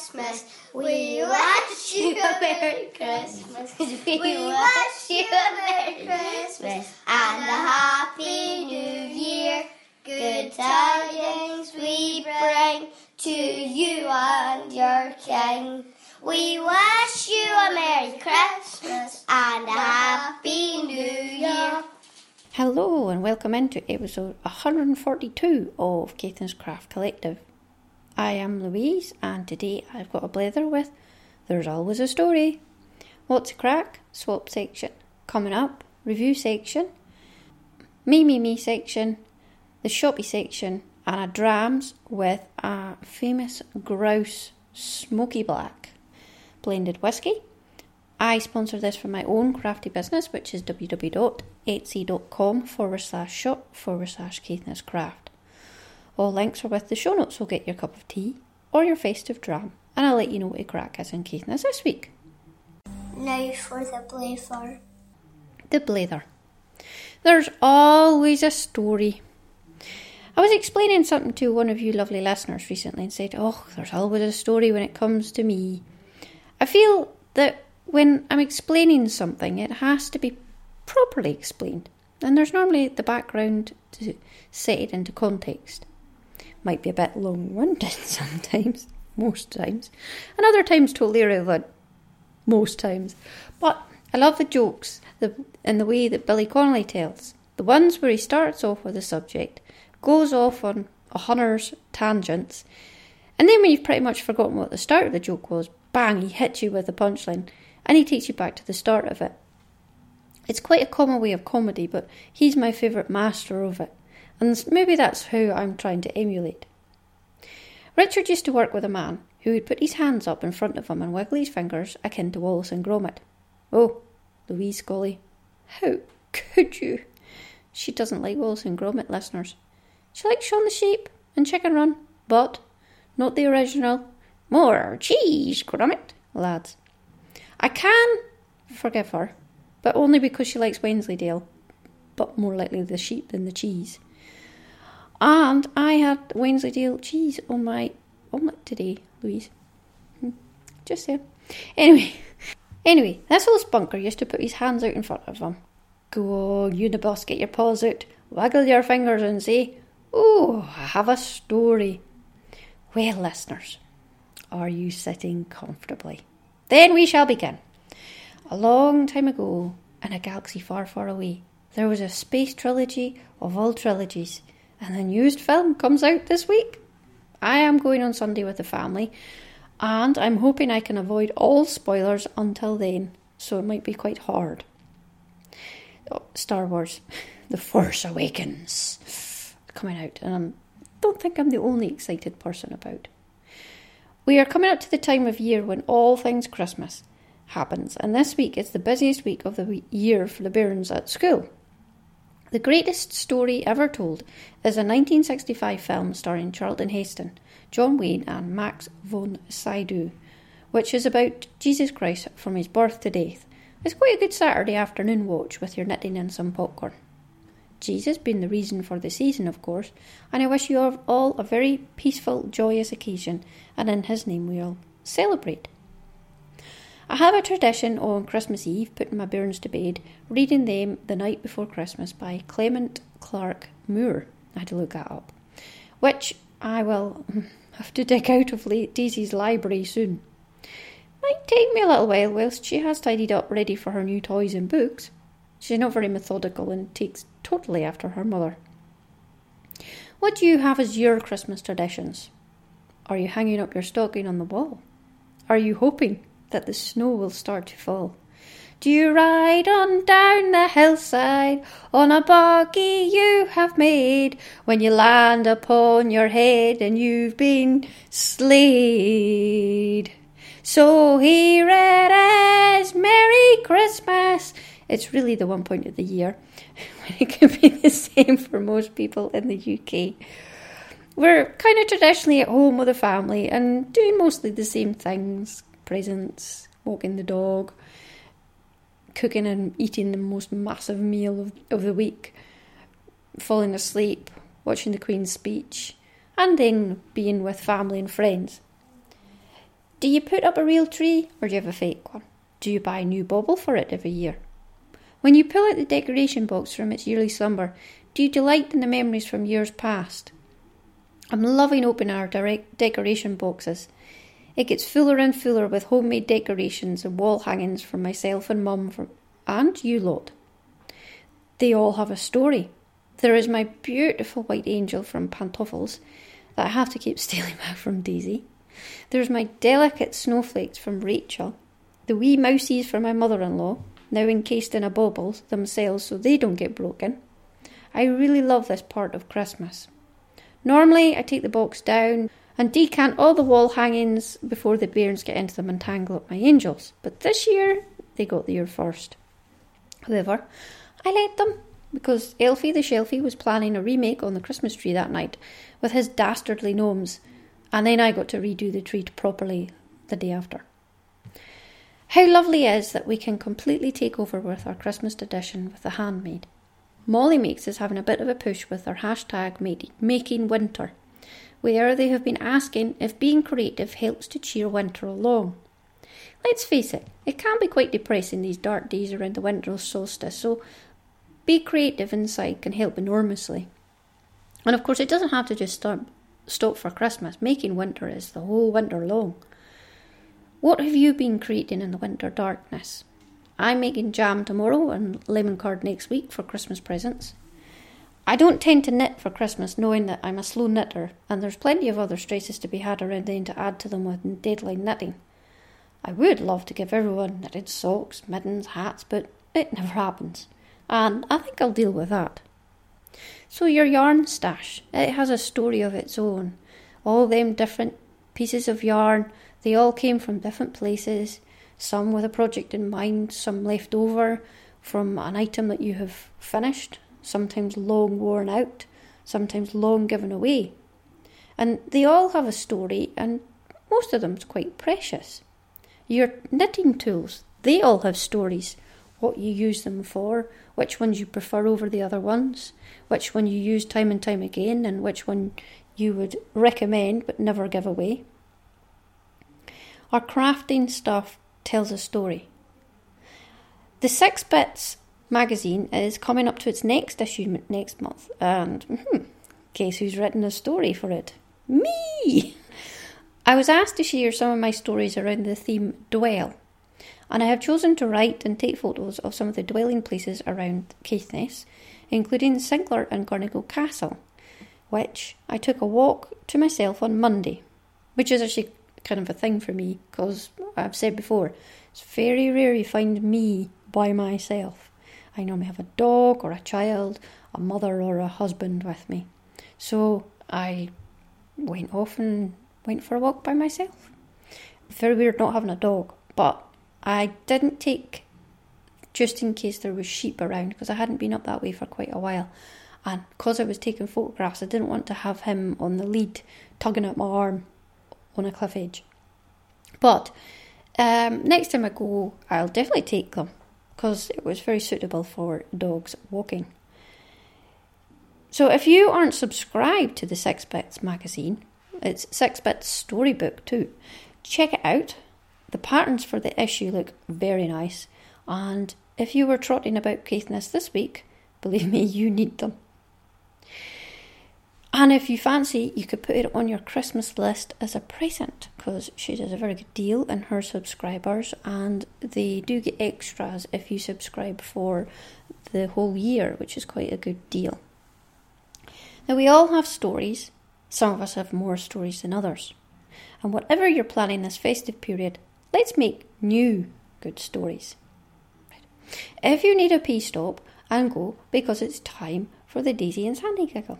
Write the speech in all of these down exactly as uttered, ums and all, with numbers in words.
Christmas. We wish you a Merry Christmas. We wish you a Merry Christmas and a Happy New Year. Good tidings we bring to you and your King. We wish you a Merry Christmas and a Happy New Year. Hello and welcome into episode one hundred forty-two of Caithness Craft Collective. I am Louise and today I've got a blether with There's Always a Story. What's a crack? Swap section. Coming up, review section, me me me section, the shoppy section and a drams with a famous grouse smoky black blended whiskey. I sponsor this from my own crafty business, which is www.etsy.com forward slash shop forward slash Caithness Craft. All links are with the show notes, so get your cup of tea or your festive dram, and I'll let you know what a crack is in Caithness this week. Now for the blether. The blether. There's always a story. I was explaining something to one of you lovely listeners recently and said, oh, there's always a story when it comes to me. I feel that when I'm explaining something, it has to be properly explained. And there's normally the background to set it into context. Might be a bit long-winded sometimes, most times. And other times totally irrelevant, most times. But I love the jokes the, in the way that Billy Connolly tells. The ones where he starts off with a subject, goes off on a hunter's tangents, and then when you've pretty much forgotten what the start of the joke was, bang, he hits you with a punchline. And he takes you back to the start of it. It's quite a common way of comedy, but he's my favourite master of it. And maybe that's who I'm trying to emulate. Richard used to work with a man who would put his hands up in front of him and wiggle his fingers akin to Wallace and Gromit. Oh, Louise Scully, how could you? She doesn't like Wallace and Gromit, listeners. She likes Shaun the Sheep and Chicken Run, but not the original. More cheese, Gromit, lads. I can forgive her, but only because she likes Wensleydale, but more likely the sheep than the cheese. And I had Wensleydale cheese on my omelette today, Louise. Just saying. Anyway, anyway, this old spunker used to put his hands out in front of him. Go on, you the boss, get your paws out, waggle your fingers and say, oh, I have a story. Well, listeners, are you sitting comfortably? Then we shall begin. A long time ago, in a galaxy far, far away, there was a space trilogy of all trilogies, and the newest film comes out this week. I am going on Sunday with the family, and I'm hoping I can avoid all spoilers until then, so it might be quite hard. Oh, Star Wars, The Force Awakens, coming out, and I don't think I'm the only excited person about. We are coming up to the time of year when all things Christmas happens, and this week is the busiest week of the year for the bairns at school. The greatest story ever told is a nineteen sixty-five film starring Charlton Heston, John Wayne and Max von Sydow, which is about Jesus Christ from his birth to death. It's quite a good Saturday afternoon watch with your knitting and some popcorn. Jesus being the reason for the season, of course, and I wish you all a very peaceful, joyous occasion, and in his name we all celebrate. I have a tradition on Christmas Eve, putting my bairns to bed, reading them The Night Before Christmas by Clement Clarke Moore. I had to look that up. Which I will have to dig out of Daisy's library soon. Might take me a little while whilst she has tidied up ready for her new toys and books. She's not very methodical and takes totally after her mother. What do you have as your Christmas traditions? Are you hanging up your stocking on the wall? Are you hoping that the snow will start to fall? Do you ride on down the hillside on a buggy you have made, when you land upon your head and you've been slayed? So here it is, Merry Christmas. It's really the one point of the year when it can be the same for most people in the U K. We're kind of traditionally at home with the family and doing mostly the same things. Presents, walking the dog, cooking and eating the most massive meal of, of the week, falling asleep, watching the Queen's speech, and then being with family and friends. Do you put up a real tree or do you have a fake one? Do you buy a new bauble for it every year? When you pull out the decoration box from its yearly slumber, do you delight in the memories from years past? I'm loving opening our direct decoration boxes. It gets fuller and fuller with homemade decorations and wall hangings for myself and Mum from, and you lot. They all have a story. There is my beautiful white angel from Pantoffles that I have to keep stealing back from Daisy. There's my delicate snowflakes from Rachel. The wee mousies from my mother-in-law, now encased in a bauble themselves so they don't get broken. I really love this part of Christmas. Normally I take the box down and decant all the wall hangings before the bairns get into them and tangle up my angels. But this year, they got there first. However, I let them, because Elfie the Shelfie was planning a remake on the Christmas tree that night with his dastardly gnomes, and then I got to redo the tree properly the day after. How lovely it is that we can completely take over with our Christmas tradition with the handmade. Molly Makes is having a bit of a push with their hashtag Making Winter, where they have been asking if being creative helps to cheer winter along. Let's face it, it can be quite depressing these dark days around the winter solstice, so be creative inside can help enormously. And of course, it doesn't have to just start, stop for Christmas. Making winter is the whole winter long. What have you been creating in the winter darkness? I'm making jam tomorrow and lemon curd next week for Christmas presents. I don't tend to knit for Christmas, knowing that I'm a slow knitter, and there's plenty of other stresses to be had around then to add to them with deadline knitting. I would love to give everyone knitted socks, mittens, hats, but it never happens, and I think I'll deal with that. So your yarn stash, it has a story of its own. All them different pieces of yarn, they all came from different places, some with a project in mind, some left over from an item that you have finished, sometimes long worn out, sometimes long given away. And they all have a story, and most of them's quite precious. Your knitting tools, they all have stories. What you use them for, which ones you prefer over the other ones, which one you use time and time again, and which one you would recommend but never give away. Our crafting stuff tells a story. The Six Bits magazine is coming up to its next issue next month, and hmm, guess who's written a story for it? Me! I was asked to share some of my stories around the theme Dwell, and I have chosen to write and take photos of some of the dwelling places around Caithness, including Sinclair and Gornigo Castle, which I took a walk to myself on Monday, which is actually kind of a thing for me, because I've said before, it's very rare you find me by myself. I normally have a dog or a child, a mother or a husband with me. So I went off and went for a walk by myself. Very weird not having a dog, but I didn't take, just in case there was sheep around, because I hadn't been up that way for quite a while. And because I was taking photographs, I didn't want to have him on the lead, tugging at my arm on a cliff edge. But um, next time I go, I'll definitely take them, because it was very suitable for dogs walking. So if you aren't subscribed to the Six Bits magazine, it's Six Bits Storybook too, check it out. The patterns for the issue look very nice, and if you were trotting about Caithness this week, believe me, you need them. And if you fancy, you could put it on your Christmas list as a present, because she does a very good deal in her subscribers, and they do get extras if you subscribe for the whole year, which is quite a good deal. Now, we all have stories. Some of us have more stories than others. And whatever you're planning this festive period, let's make new good stories. If you need a pee stop, and go, because it's time for the Daisy and Sandy giggle.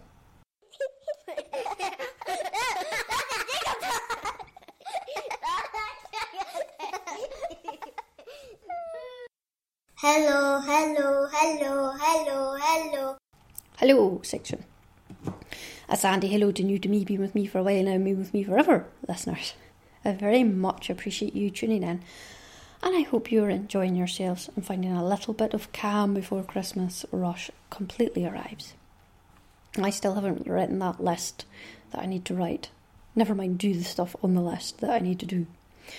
Hello, hello, hello, hello, hello. Hello section. A Sandy hello to new to me, been with me for a while now, me with me forever, listeners. I very much appreciate you tuning in, and I hope you're enjoying yourselves and finding a little bit of calm before Christmas rush completely arrives. I still haven't written that list that I need to write. Never mind do the stuff on the list that I need to do.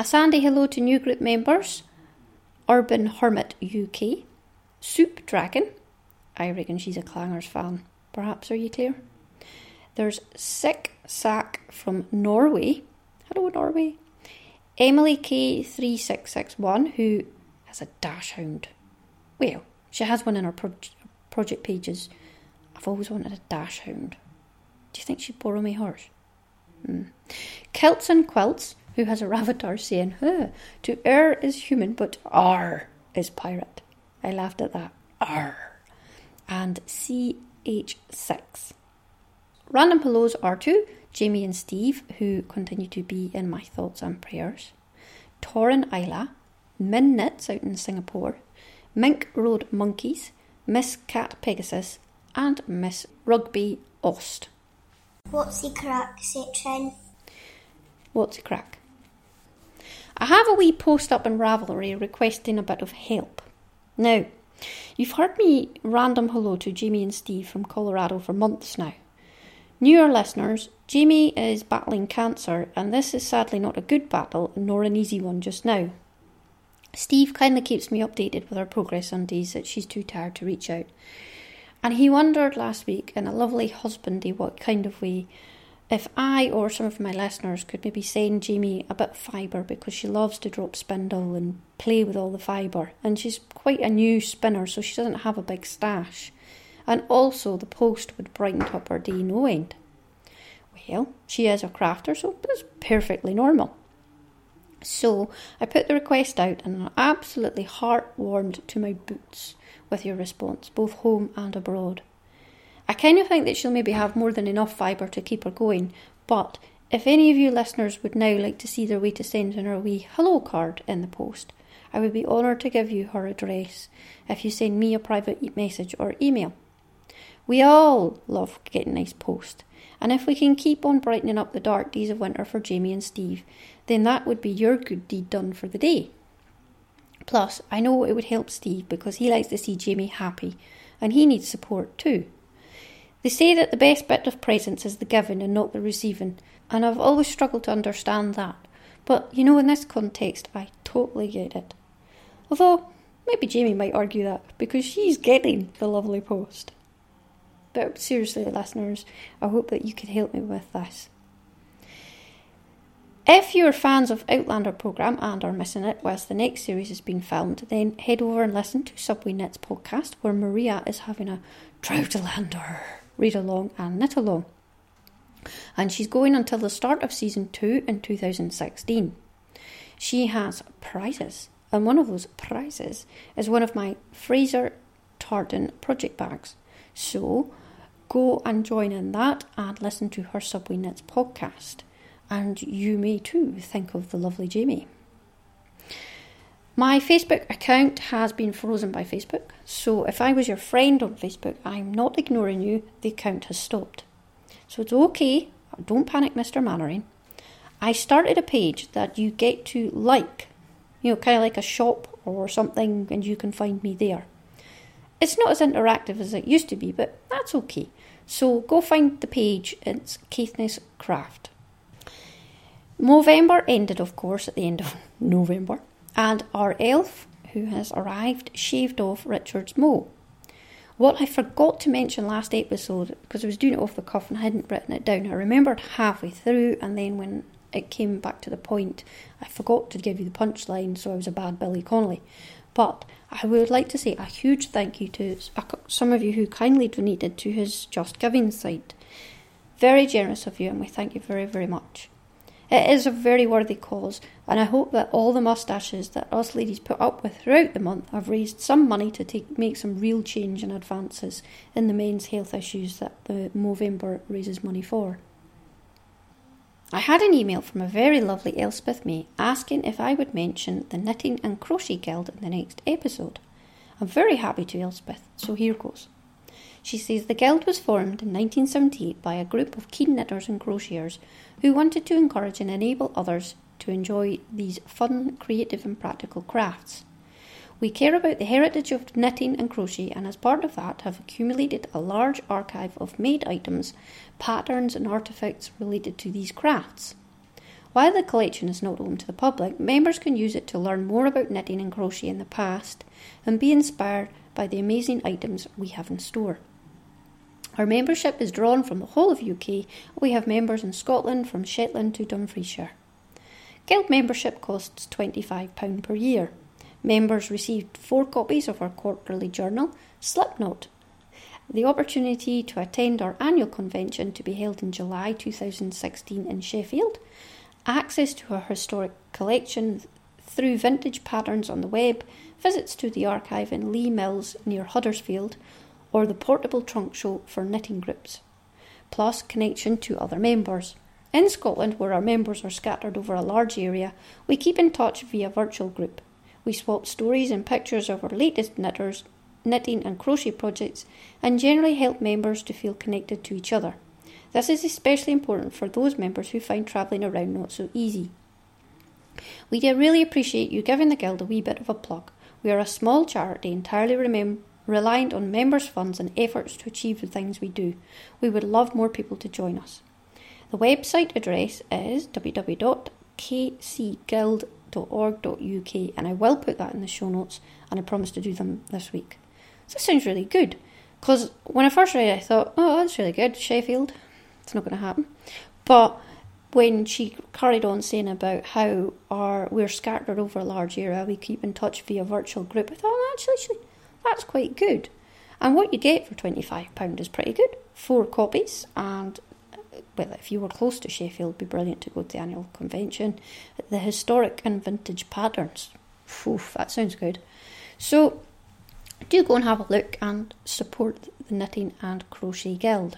A sandy hello to new group members, Urban Hermit U K, Soup Dragon, I reckon she's a Clangers fan, perhaps, are you clear? There's Sick Sack from Norway, hello Norway, Emily K three six six one, who has a dash hound. Well, she has one in her pro- project pages. I've always wanted a dash hound. Do you think she'd borrow me hers? Hmm. Kilts and Quilts, who has a Ravatar saying, huh, to err is human, but R is pirate. I laughed at that. R. And C H six. Random hellos are to Jamie and Steve, who continue to be in my thoughts and prayers. Torin Isla, Min Knits out in Singapore, Mink Road Monkeys, Miss Cat Pegasus, and Miss Rugby Ost. What's the crack, Citrin? What's the crack? I have a wee post up in Ravelry requesting a bit of help. Now, you've heard me random hello to Jamie and Steve from Colorado for months now. Newer listeners, Jamie is battling cancer, and this is sadly not a good battle, nor an easy one just now. Steve kindly keeps me updated with her progress on days that she's too tired to reach out. And he wondered last week, in a lovely husbandy what kind of way, if I or some of my listeners could maybe send Jamie a bit of fibre, because she loves to drop spindle and play with all the fibre. And she's quite a new spinner, so she doesn't have a big stash. And also the post would brighten up her day no end. Well, she is a crafter, so that's perfectly normal. So I put the request out, and I'm absolutely heart warmed to my boots with your response, both home and abroad. I kind of think that she'll maybe have more than enough fibre to keep her going, but if any of you listeners would now like to see their way to sending her a wee hello card in the post, I would be honoured to give you her address if you send me a private message or email. We all love getting nice post, and if we can keep on brightening up the dark days of winter for Jamie and Steve, then that would be your good deed done for the day. Plus, I know it would help Steve because he likes to see Jamie happy, and he needs support too. They say that the best bit of presents is the giving and not the receiving, and I've always struggled to understand that. But, you know, in this context, I totally get it. Although, maybe Jamie might argue that, because she's getting the lovely post. But seriously, listeners, I hope that you could help me with this. If you're fans of Outlander programme and are missing it whilst the next series is being filmed, then head over and listen to Subway Knits podcast, where Maria is having a Troutelander read along and knit along. And she's going until the start of season two in two thousand sixteen. She has prizes, and one of those prizes is one of my Fraser Tartan project bags. So go and join in that and listen to her Subway Knits podcast. And you may too think of the lovely Jamie. My Facebook account has been frozen by Facebook, so if I was your friend on Facebook, I'm not ignoring you, the account has stopped. So it's okay, don't panic, Mister Mannering. I started a page that you get to like, you know, kind of like a shop or something, and you can find me there. It's not as interactive as it used to be, but that's okay. So go find the page, it's Caithness Craft. Movember ended, of course, at the end of November, and our elf, who has arrived, shaved off Richard's mow. What I forgot to mention last episode, because I was doing it off the cuff and I hadn't written it down, I remembered halfway through, and then when it came back to the point, I forgot to give you the punchline, so I was a bad Billy Connolly. But I would like to say a huge thank you to some of you who kindly donated to his Just Giving site. Very generous of you, and we thank you very, very much. It is a very worthy cause, and I hope that all the moustaches that us ladies put up with throughout the month have raised some money to take, make some real change and advances in the men's health issues that the Movember raises money for. I had an email from a very lovely Elspeth May asking if I would mention the Knitting and Crochet Guild in the next episode. I'm very happy to, Elspeth, so here goes. She says the Guild was formed in nineteen seventy-eight by a group of keen knitters and crocheters who wanted to encourage and enable others to enjoy these fun, creative and practical crafts. We care about the heritage of knitting and crochet, and as part of that have accumulated a large archive of made items, patterns and artefacts related to these crafts. While the collection is not open to the public, members can use it to learn more about knitting and crochet in the past and be inspired by the amazing items we have in store. Our membership is drawn from the whole of U K. We have members in Scotland from Shetland to Dumfriesshire. Guild membership costs twenty-five pounds per year. Members received four copies of our quarterly journal, Slipknot, the opportunity to attend our annual convention to be held in July two thousand sixteen in Sheffield, access to our historic collection through vintage patterns on the web, visits to the archive in Lee Mills near Huddersfield, or the portable trunk show for knitting groups, plus connection to other members. In Scotland, where our members are scattered over a large area, we keep in touch via virtual group. We swap stories and pictures of our latest knitters, knitting and crochet projects, and generally help members to feel connected to each other. This is especially important for those members who find travelling around not so easy. We do really appreciate you giving the Guild a wee bit of a plug. We are a small charity entirely remem- reliant on members' funds and efforts to achieve the things we do. We would love more people to join us. The website address is w w w dot k c guild dot org dot u k, and I will put that in the show notes, and I promise to do them this week. So this sounds really good, because when I first read it I thought, oh, that's really good, Sheffield, it's not going to happen. But when she carried on saying about how our, we're scattered over a large area, we keep in touch via virtual group, I thought, oh, actually, that's quite good. And what you get for twenty-five pounds is pretty good. Four copies, and well, if you were close to Sheffield, it would be brilliant to go to the annual convention. The historic and vintage patterns. Oof, that sounds good. So, do go and have a look and support the Knitting and Crochet Guild.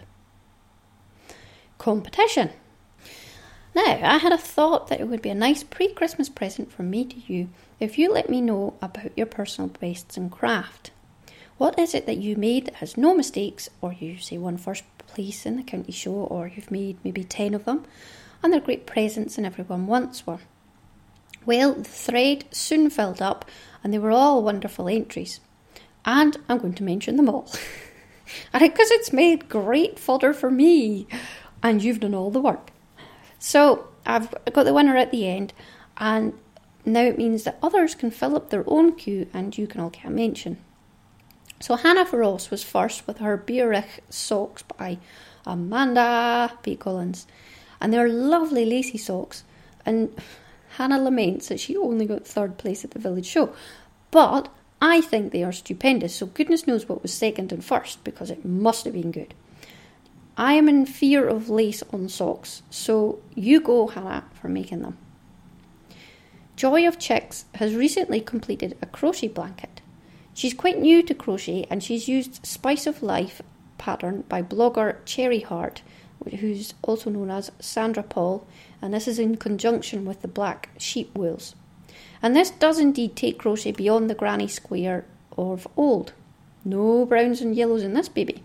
Competition. Now, I had a thought that it would be a nice pre-Christmas present from me to you if you let me know about your personal bests in craft. What is it that you made that has no mistakes, or you say won first place in the county show, or you've made maybe ten of them, and they're great presents and everyone wants one? Well, the thread soon filled up, and they were all wonderful entries. And I'm going to mention them all. And because it's made great fodder for me, and you've done all the work. So I've got the winner at the end, and now it means that others can fill up their own queue and you can all get a mention. So Hannah Ross was first with her Biarritz socks by Amanda B. Collins. And they're lovely lacy socks. And Hannah laments that she only got third place at the village show. But I think they are stupendous, so goodness knows what was second and first, because it must have been good. I am in fear of lace on socks, so you go, Hannah, for making them. Joy of Chicks has recently completed a crochet blanket. She's quite new to crochet, and she's used Spice of Life pattern by blogger Cherry Heart, who's also known as Sandra Paul, and this is in conjunction with the black sheep wools. And this does indeed take crochet beyond the granny square of old. No browns and yellows in this baby.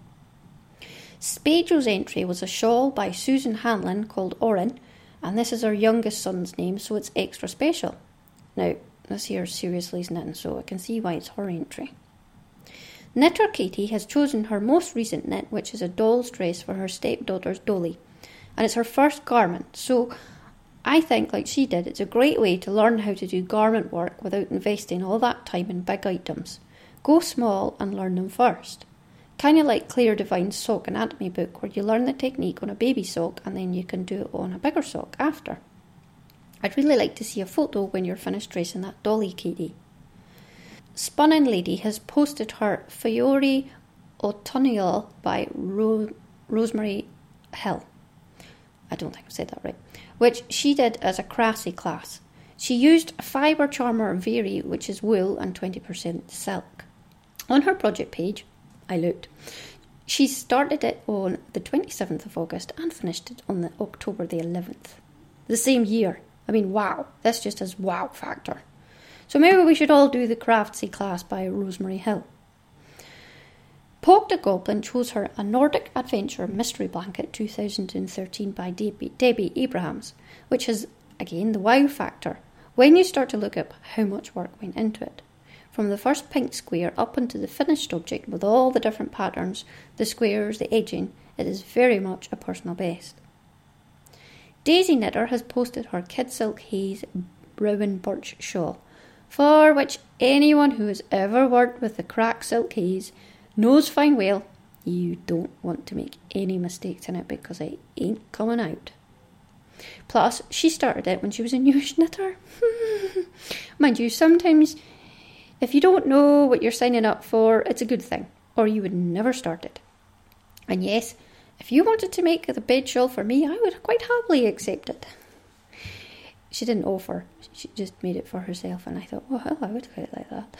Spadero's entry was a shawl by Susan Hanlon called Orin, and this is her youngest son's name, so it's extra special. Now, this here seriously is knitting, so I can see why it's her entry. Knitter Katie has chosen her most recent knit, which is a doll's dress for her stepdaughter's Dolly, and it's her first garment, so I think, like she did, it's a great way to learn how to do garment work without investing all that time in big items. Go small and learn them first. Kind of like Claire Devine's sock anatomy book, where you learn the technique on a baby sock and then you can do it on a bigger sock after. I'd really like to see a photo when you're finished dressing that dolly, Katie. Spunnin Lady has posted her Fiori Autumnal by Ro- Rosemary Hill. I don't think I've said that right. Which she did as a craftsy class. She used Fibre Charmer Vary, which is wool and twenty percent silk. On her project page, I looked. She started it on the twenty-seventh of August and finished it on the October the eleventh. The same year. I mean, wow. This just has wow factor. So maybe we should all do the craftsy class by Rosemary Hill. Pogda Goblin chose her A Nordic Adventure Mystery Blanket two thousand thirteen by Debbie, Debbie Abrahams, which has, again, the wow factor when you start to look up how much work went into it. From the first pink square up into the finished object with all the different patterns, the squares, the edging, it is very much a personal best. Daisy Knitter has posted her Kid Silk Haze Rowan Birch shawl, for which anyone who has ever worked with the crack silk haze knows fine well you don't want to make any mistakes in it because it ain't coming out. Plus, she started it when she was a newish knitter. Mind you, sometimes if you don't know what you're signing up for, it's a good thing, or you would never start it. And yes, if you wanted to make the bed shawl for me, I would quite happily accept it. She didn't offer, she just made it for herself, and I thought, oh, hell, I would quite like that.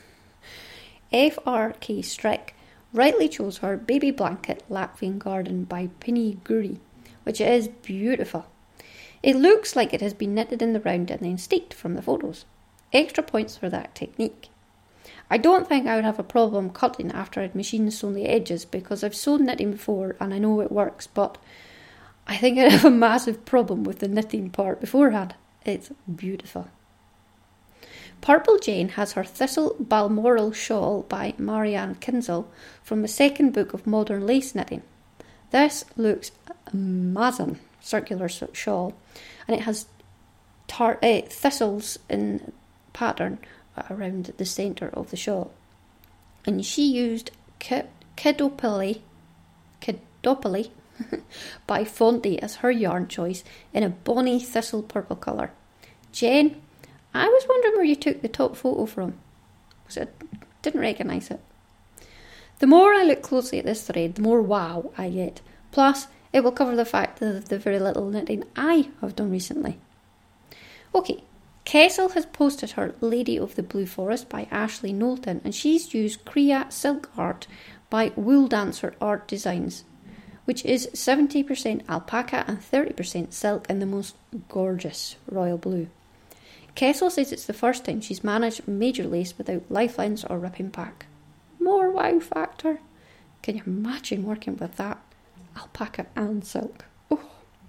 F R K Strick rightly chose her baby blanket Latvian Garden by Pinny Guri, which is beautiful. It looks like it has been knitted in the round and then steeked from the photos. Extra points for that technique. I don't think I would have a problem cutting after I'd machine sewn the edges because I've sewn knitting before and I know it works, but I think I'd have a massive problem with the knitting part beforehand. It's beautiful. Purple Jane has her Thistle Balmoral shawl by Marianne Kinzel from the second book of Modern Lace Knitting. This looks amazing, circular shawl, and it has tar- uh, thistles in pattern around the centre of the shawl. And she used Kidopoly, Kidopoly by Fonte as her yarn choice in a bonny thistle purple colour. Jen, I was wondering where you took the top photo from. Was it? Didn't recognise it. The more I look closely at this thread, the more wow I get. Plus, it will cover the fact of the very little knitting I have done recently. Okay, Kessel has posted her Lady of the Blue Forest by Ashley Knowlton, and she's used Kriya Silk Art by Wool Dancer Art Designs, which is seventy percent alpaca and thirty percent silk in the most gorgeous royal blue. Kessel says it's the first time she's managed major lace without lifelines or ripping back. More wow factor. Can you imagine working with that? Alpaca and silk. Oh.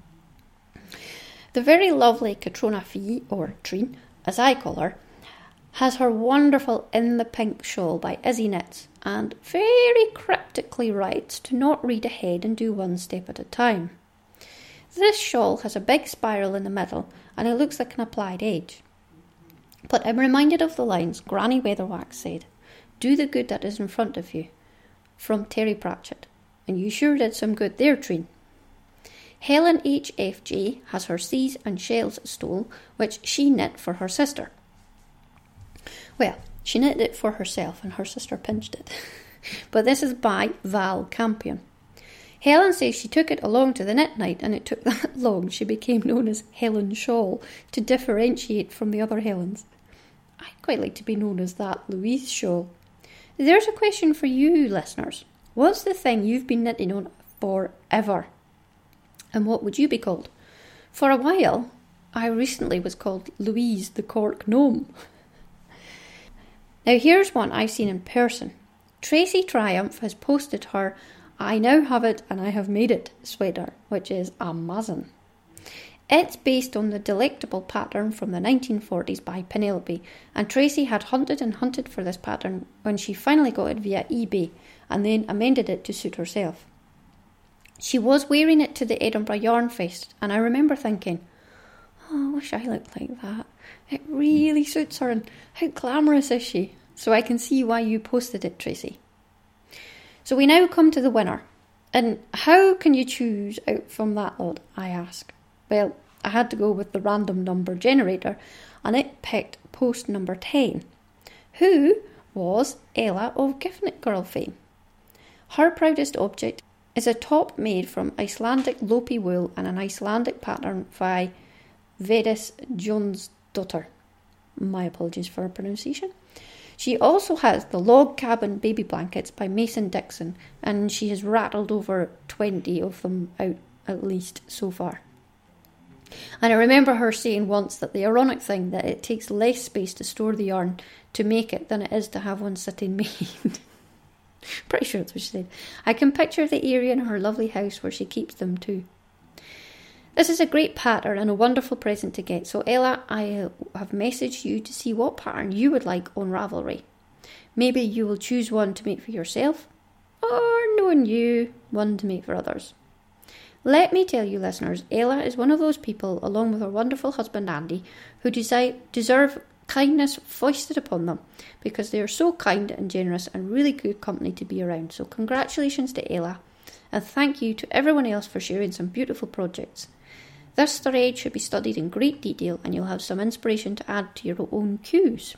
The very lovely Katrona Fee, or Treen, as I call her, has her wonderful In the Pink shawl by Izzy Knits, and very cryptically writes to not read ahead and do one step at a time. This shawl has a big spiral in the middle, and it looks like an applied edge. But I'm reminded of the lines Granny Weatherwax said, "Do the good that is in front of you," from Terry Pratchett, and you sure did some good there, Treen. Helen H F J has her Seas and Shells stole, which she knit for her sister. Well, she knit it for herself and her sister pinched it. But this is by Val Campion. Helen says she took it along to the knit night, and it took that long she became known as Helen Shawl to differentiate from the other Helens. I'd quite like to be known as that Louise Shawl. There's a question for you, listeners. What's the thing you've been knitting on forever? And what would you be called? For a while, I recently was called Louise the Cork Gnome. Now here's one I've seen in person. Tracy Triumph has posted her I Now Have It and I Have Made It sweater, which is amazing. It's based on the delectable pattern from the nineteen forties by Penelope, and Tracy had hunted and hunted for this pattern when she finally got it via eBay and then amended it to suit herself. She was wearing it to the Edinburgh Yarn Fest, and I remember thinking, oh, I wish I looked like that. It really suits her, and how glamorous is she? So I can see why you posted it, Tracy. So we now come to the winner. And how can you choose out from that lot, I ask? Well, I had to go with the random number generator, and it picked post number ten, who was Ella of Gift Knit Girl fame. Her proudest object is a top made from Icelandic Lopi wool and an Icelandic pattern by Vedis Jónsdóttir. My apologies for her pronunciation. She also has the Log Cabin baby blankets by Mason Dixon, and she has rattled over twenty of them out at least so far. And I remember her saying once that the ironic thing that it takes less space to store the yarn to make it than it is to have one sitting made. Pretty sure that's what she said. I can picture the area in her lovely house where she keeps them too. This is a great pattern and a wonderful present to get. So Ella, I have messaged you to see what pattern you would like on Ravelry. Maybe you will choose one to make for yourself, or knowing you, one to make for others. Let me tell you, listeners, Ella is one of those people, along with her wonderful husband Andy, who desi- deserve kindness foisted upon them because they are so kind and generous and really good company to be around. So congratulations to Ella, and thank you to everyone else for sharing some beautiful projects. This thread should be studied in great detail, and you'll have some inspiration to add to your own cues.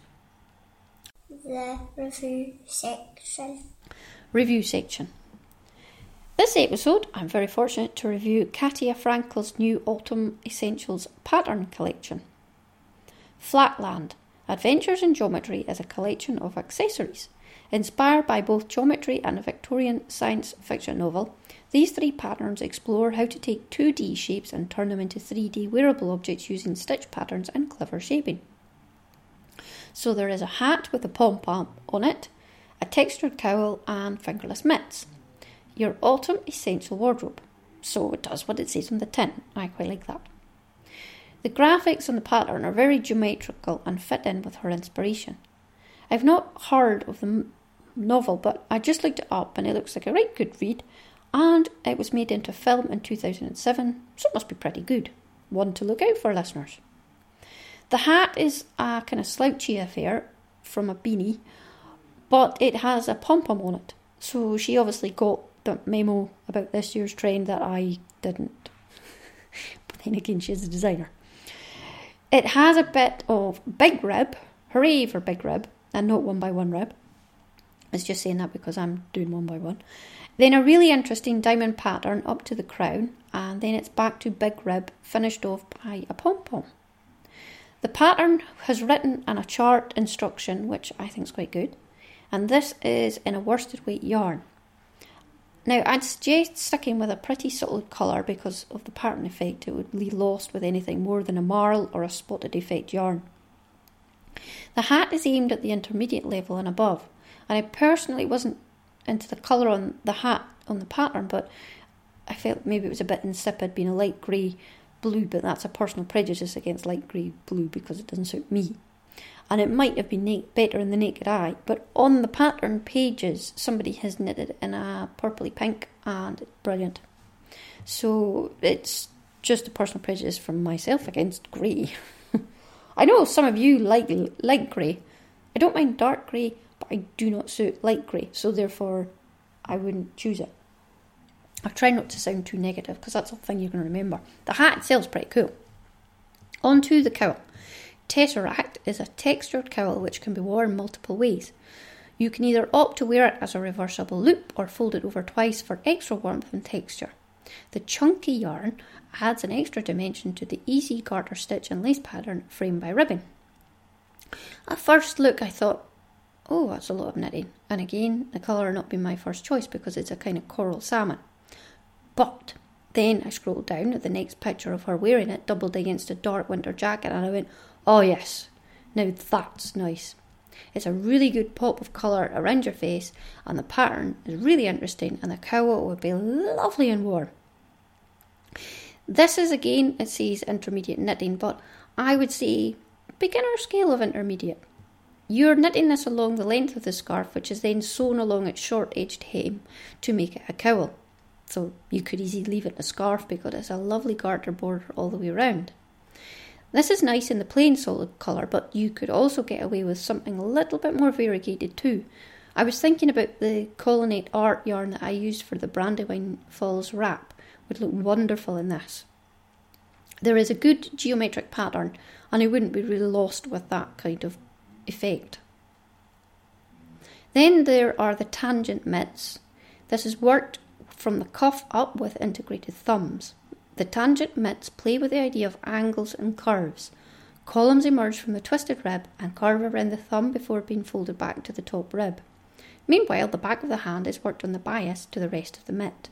The review section. Review section. This episode, I'm very fortunate to review Katia Frankel's new Autumn Essentials pattern collection. Flatland, Adventures in Geometry is a collection of accessories. Inspired by both geometry and a Victorian science fiction novel, these three patterns explore how to take two D shapes and turn them into three D wearable objects using stitch patterns and clever shaping. So there is a hat with a pom-pom on it, a textured cowl and fingerless mitts. Your autumn essential wardrobe. So it does what it says on the tin. I quite like that. The graphics on the pattern are very geometrical and fit in with her inspiration. I've not heard of the m- novel, but I just looked it up and it looks like a right good read, and it was made into film in two thousand seven, so it must be pretty good. One to look out for, listeners. The hat is a kind of slouchy affair from a beanie, but it has a pom-pom on it, so she obviously got the memo about this year's trend that I didn't. But then again, she's a designer. It has a bit of big rib. Hooray for big rib, and not one by one rib. I was just saying that because I'm doing one by one. Then a really interesting diamond pattern up to the crown, and then it's back to big rib, finished off by a pom-pom. The pattern has written in a chart instruction, which I think is quite good, and this is in a worsted weight yarn. Now, I'd suggest sticking with a pretty subtle colour because of the pattern effect. It would be lost with anything more than a marl or a spotted effect yarn. The hat is aimed at the intermediate level and above, and I personally wasn't into the colour on the hat on the pattern, but I felt maybe it was a bit insipid being a light grey blue, but that's a personal prejudice against light grey blue because it doesn't suit me. And it might have been na- better in the naked eye, but on the pattern pages, somebody has knitted in a purpley pink, and it's brilliant. So it's just a personal prejudice from myself against grey. I know some of you like light grey. I don't mind dark grey, but I do not suit light grey, so therefore I wouldn't choose it. I'll try not to sound too negative, because that's a thing you can remember. The hat itself is pretty cool. On to the cowl. Tesseract is a textured cowl which can be worn multiple ways. You can either opt to wear it as a reversible loop or fold it over twice for extra warmth and texture. The chunky yarn adds an extra dimension to the easy garter stitch and lace pattern framed by ribbon. At first look I thought, oh, that's a lot of knitting, and again the colour not being my first choice because it's a kind of coral salmon. But then I scrolled down at the next picture of her wearing it doubled against a dark winter jacket, and I went, oh yes, now that's nice. It's a really good pop of colour around your face, and the pattern is really interesting, and the cowl would be lovely and warm. This is, again, it says intermediate knitting, but I would say beginner scale of intermediate. You're knitting this along the length of the scarf, which is then sewn along its short-edged hem to make it a cowl. So you could easily leave it a scarf because it's a lovely garter border all the way around. This is nice in the plain solid colour, but you could also get away with something a little bit more variegated too. I was thinking about the Colonnade art yarn that I used for the Brandywine Falls wrap. Would look wonderful in this. There is a good geometric pattern, and I wouldn't be really lost with that kind of effect. Then there are the tangent mitts. This is worked from the cuff up with integrated thumbs. The tangent mitts play with the idea of angles and curves. Columns emerge from the twisted rib and curve around the thumb before being folded back to the top rib. Meanwhile, the back of the hand is worked on the bias to the rest of the mitt.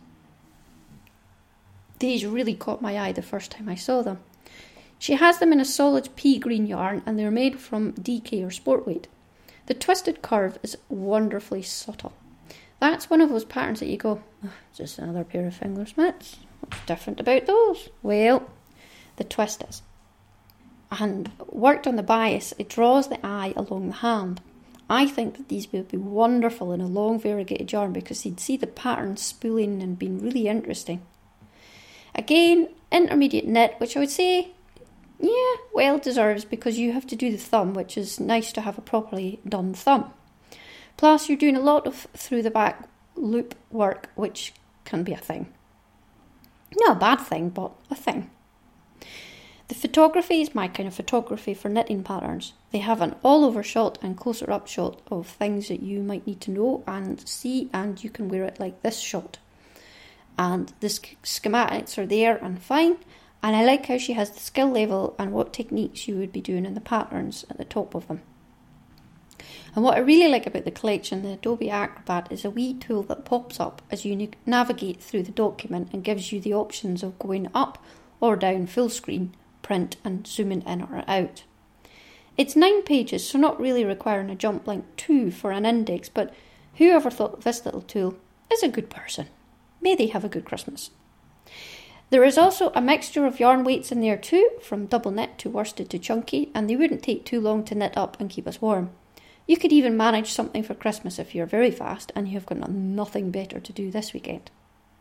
These really caught my eye the first time I saw them. She has them in a solid pea green yarn, and they're made from D K or sport weight. The twisted curve is wonderfully subtle. That's one of those patterns that you go, oh, just another pair of fingerless mitts. What's different about those? Well, the twist is. And worked on the bias, it draws the eye along the hand. I think that these would be wonderful in a long variegated yarn because you'd see the pattern spooling and being really interesting. Again, intermediate knit, which I would say, yeah, well deserves, because you have to do the thumb, which is nice to have a properly done thumb. Plus, you're doing a lot of through the back loop work, which can be a thing. Not a bad thing, but a thing. The photography is my kind of photography for knitting patterns. They have an all-over shot and closer-up shot of things that you might need to know and see, and you can wear it like this shot. And the sch- schematics are there and fine, and I like how she has the skill level and what techniques you would be doing in the patterns at the top of them. And what I really like about the collection, the Adobe Acrobat, is a wee tool that pops up as you navigate through the document and gives you the options of going up or down full screen, print and zooming in or out. It's nine pages, so not really requiring a jump link two for an index, but whoever thought of this little tool is a good person. May they have a good Christmas. There is also a mixture of yarn weights in there too, from double knit to worsted to chunky, and they wouldn't take too long to knit up and keep us warm. You could even manage something for Christmas if you're very fast and you've got nothing better to do this weekend.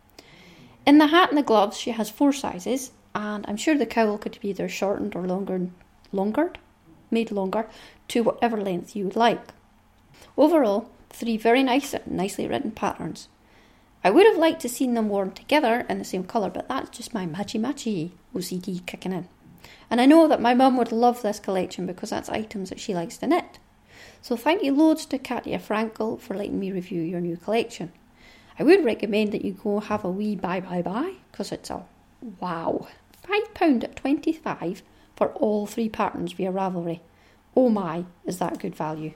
In the hat and the gloves, she has four sizes, and I'm sure the cowl could be either shortened or longer, longered, made longer, to whatever length you would like. Overall, three very nice and nicely written patterns. I would have liked to seen them worn together in the same colour, but that's just my matchy-matchy O C D kicking in. And I know that my mum would love this collection because that's items that she likes to knit. So thank you loads to Katia Frankel for letting me review your new collection. I would recommend that you go have a wee buy buy buy, because it's a wow. five pounds twenty-five for all three patterns via Ravelry. Oh my, is that good value.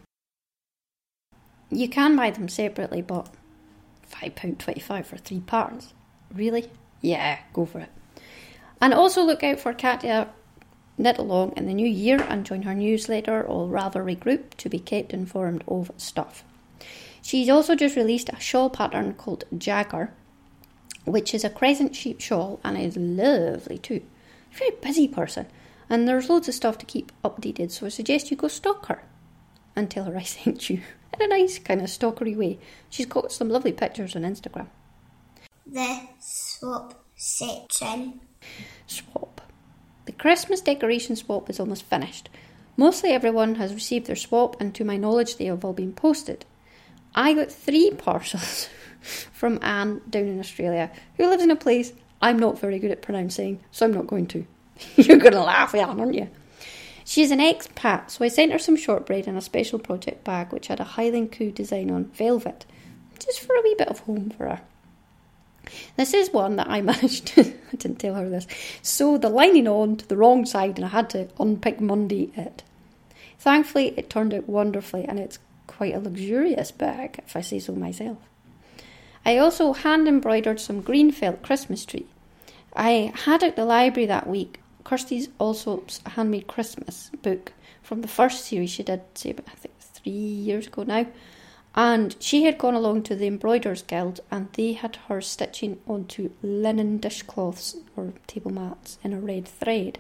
You can buy them separately, but five pounds twenty-five for three patterns? Really? Yeah, go for it. And also look out for Katia Knit Along in the new year and join her newsletter or Ravelry group to be kept informed of stuff. She's also just released a shawl pattern called Jagger, which is a crescent shape shawl and is lovely too. A very busy person, and there's loads of stuff to keep updated, so I suggest you go stalk her and tell her I sent you in a nice kind of stalkery way. She's got some lovely pictures on Instagram. The swap section. Swap. The Christmas decoration swap is almost finished. Mostly everyone has received their swap, and to my knowledge they have all been posted. I got three parcels from Anne down in Australia, who lives in a place I'm not very good at pronouncing, so I'm not going to. You're going to laugh, Anne, aren't you? She's an expat, so I sent her some shortbread in a special project bag which had a Highland Coo design on velvet, just for a wee bit of home for her. This is one that I managed to, I didn't tell her this, sew the lining on to the wrong side, and I had to unpick Monday it. Thankfully, it turned out wonderfully, and it's quite a luxurious bag, if I say so myself. I also hand embroidered some green felt Christmas tree. I had at the library that week Kirsty's Allsopp's Handmade Christmas book from the first series she did, say, I think three years ago now. And she had gone along to the Embroiderers Guild, and they had her stitching onto linen dishcloths or table mats in a red thread.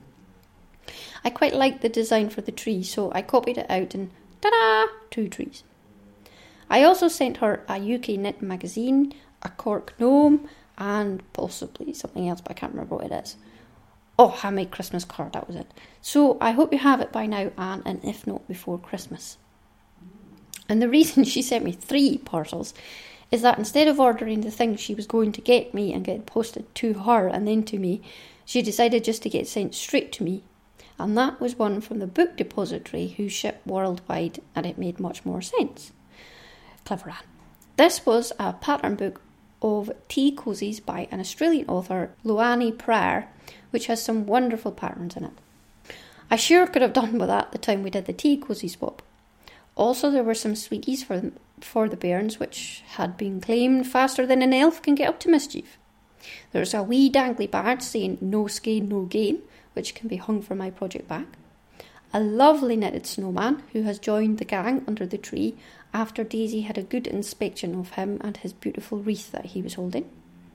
I quite liked the design for the tree, so I copied it out and ta-da! Two trees. I also sent her a U K knit magazine, a cork gnome, and possibly something else, but I can't remember what it is. Oh, handmade Christmas card, that was it. So I hope you have it by now, Anne, and if not, before Christmas. And the reason she sent me three parcels is that instead of ordering the things she was going to get me and get posted to her and then to me, she decided just to get sent straight to me. And that was one from the Book Depository, who ship worldwide, and it made much more sense. Clever Anne. This was a pattern book of tea cozies by an Australian author, Loani Pryor, which has some wonderful patterns in it. I sure could have done with that the time we did the tea cosy swap. Also, there were some sweeties for, for the bairns, which had been claimed faster than an elf can get up to mischief. There's a wee dangly badge saying no skein, no gain, which can be hung from my project bag. A lovely knitted snowman who has joined the gang under the tree after Daisy had a good inspection of him and his beautiful wreath that he was holding.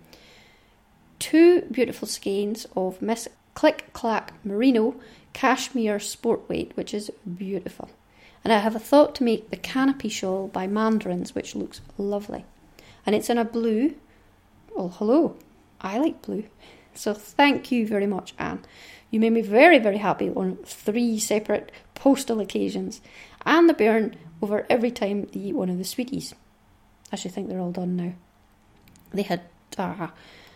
Two beautiful skeins of Miss Click Clack Merino Cashmere Sport Weight, which is beautiful. And I have a thought to make the canopy shawl by Mandarins, which looks lovely. And it's in a blue. Well, hello. I like blue. So thank you very much, Anne. You made me very, very happy on three separate postal occasions. And the bairn over every time they eat one of the sweeties. I should think they're all done now. They had... Uh,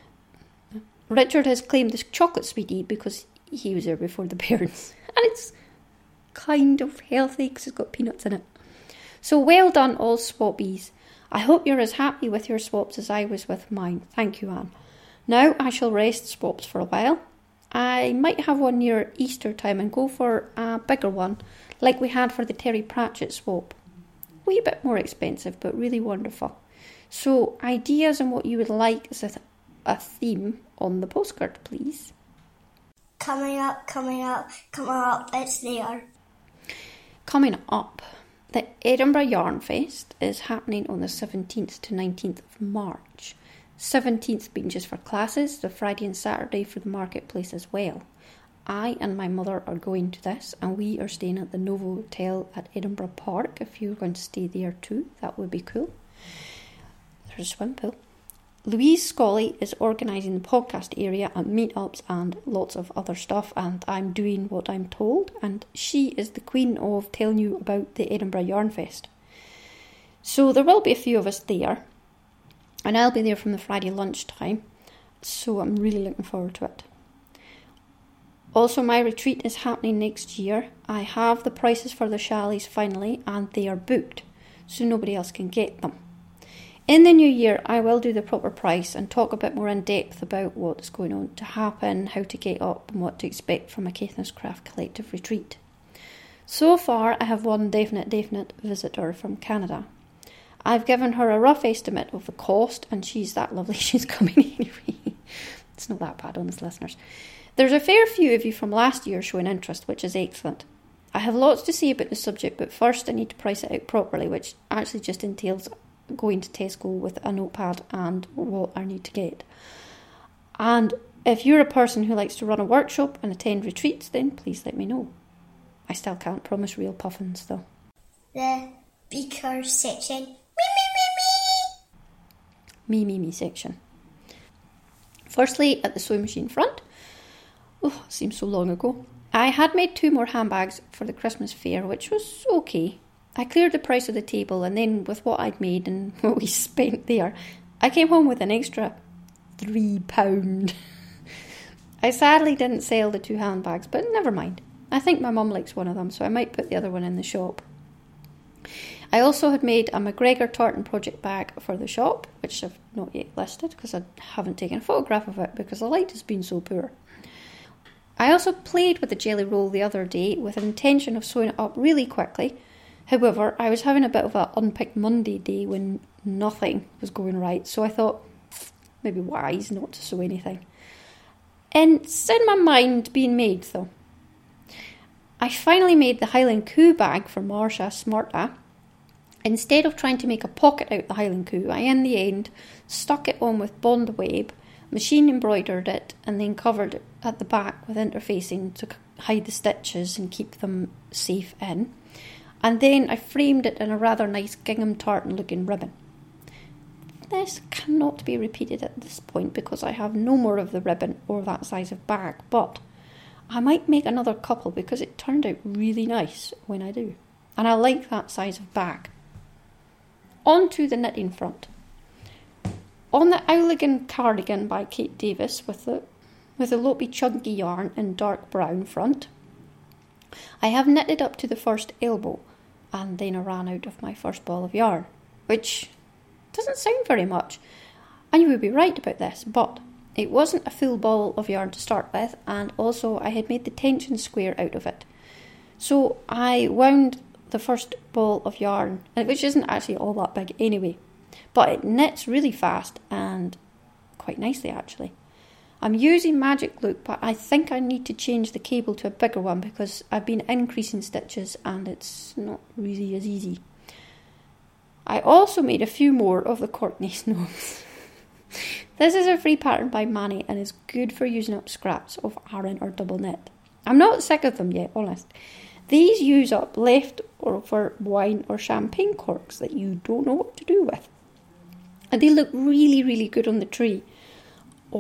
Richard has claimed this chocolate sweetie because he was there before the bairns. And it's kind of healthy because it's got peanuts in it. So well done, all swappies. I hope you're as happy with your swaps as I was with mine. Thank you, Anne. Now I shall rest swaps for a while. I might have one near Easter time and go for a bigger one, like we had for the Terry Pratchett swap. A wee bit more expensive, but really wonderful. So, ideas on what you would like as a, a theme on the postcard, please. Coming up, coming up, coming up, it's there. Coming up, the Edinburgh Yarn Fest is happening on the seventeenth to nineteenth of March. seventeenth being just for classes, the Friday and Saturday for the marketplace as well. I and my mother are going to this, and we are staying at the Novo Hotel at Edinburgh Park. If you're going to stay there too, that would be cool. There's a swim pool. Louise Scully is organising the podcast area and meetups and lots of other stuff, and I'm doing what I'm told, and she is the queen of telling you about the Edinburgh Yarn Fest. So there will be a few of us there, and I'll be there from the Friday lunchtime, so I'm really looking forward to it. Also, my retreat is happening next year. I have the prices for the chalets finally, and they are booked, so nobody else can get them. In the new year, I will do the proper price and talk a bit more in depth about what's going on to happen, how to get up, and what to expect from a Caithness Craft Collective retreat. So far, I have one definite, definite visitor from Canada. I've given her a rough estimate of the cost, and she's that lovely, she's coming anyway. It's not that bad, honest listeners. There's a fair few of you from last year showing interest, which is excellent. I have lots to say about the subject, but first I need to price it out properly, which actually just entails going to Tesco with a notepad and what I need to get. And if you're a person who likes to run a workshop and attend retreats, then please let me know. I still can't promise real puffins though. The beaker section. Me, me, me, me. Me, me, me section. Firstly, at the sewing machine front. Oh, it seems so long ago. I had made two more handbags for the Christmas fair, which was okay. I cleared the price of the table, and then with what I'd made and what we spent there, I came home with an extra three pound. I sadly didn't sell the two handbags, but never mind. I think my mum likes one of them, so I might put the other one in the shop. I also had made a McGregor tartan project bag for the shop, which I've not yet listed because I haven't taken a photograph of it because the light has been so poor. I also played with the jelly roll the other day with an intention of sewing it up really quickly. However, I was having a bit of an unpicked Monday day when nothing was going right, so I thought maybe wise not to sew anything. And it's in my mind being made though. I finally made the Highland Coo bag for Marcia Smarta. Instead of trying to make a pocket out the Highland Coo, I in the end stuck it on with bond web, machine embroidered it, and then covered it at the back with interfacing to hide the stitches and keep them safe in. And then I framed it in a rather nice gingham tartan looking ribbon. This cannot be repeated at this point because I have no more of the ribbon or that size of bag, but I might make another couple because it turned out really nice when I do. And I like that size of bag. On to the knitting front. On the Owligan cardigan by Kate Davis with the with the Lopey chunky yarn in dark brown front, I have knitted up to the first elbow, and then I ran out of my first ball of yarn, which doesn't sound very much, and you would be right about this, but it wasn't a full ball of yarn to start with, and also I had made the tension square out of it. So I wound the first ball of yarn, which isn't actually all that big anyway, but it knits really fast and quite nicely actually. I'm using Magic Loop, but I think I need to change the cable to a bigger one because I've been increasing stitches and it's not really as easy. I also made a few more of the Courtney's gnomes. This is a free pattern by Manny and is good for using up scraps of Aran or double knit. I'm not sick of them yet, honest. These use up leftover wine or champagne corks that you don't know what to do with. And they look really, really good on the tree. Or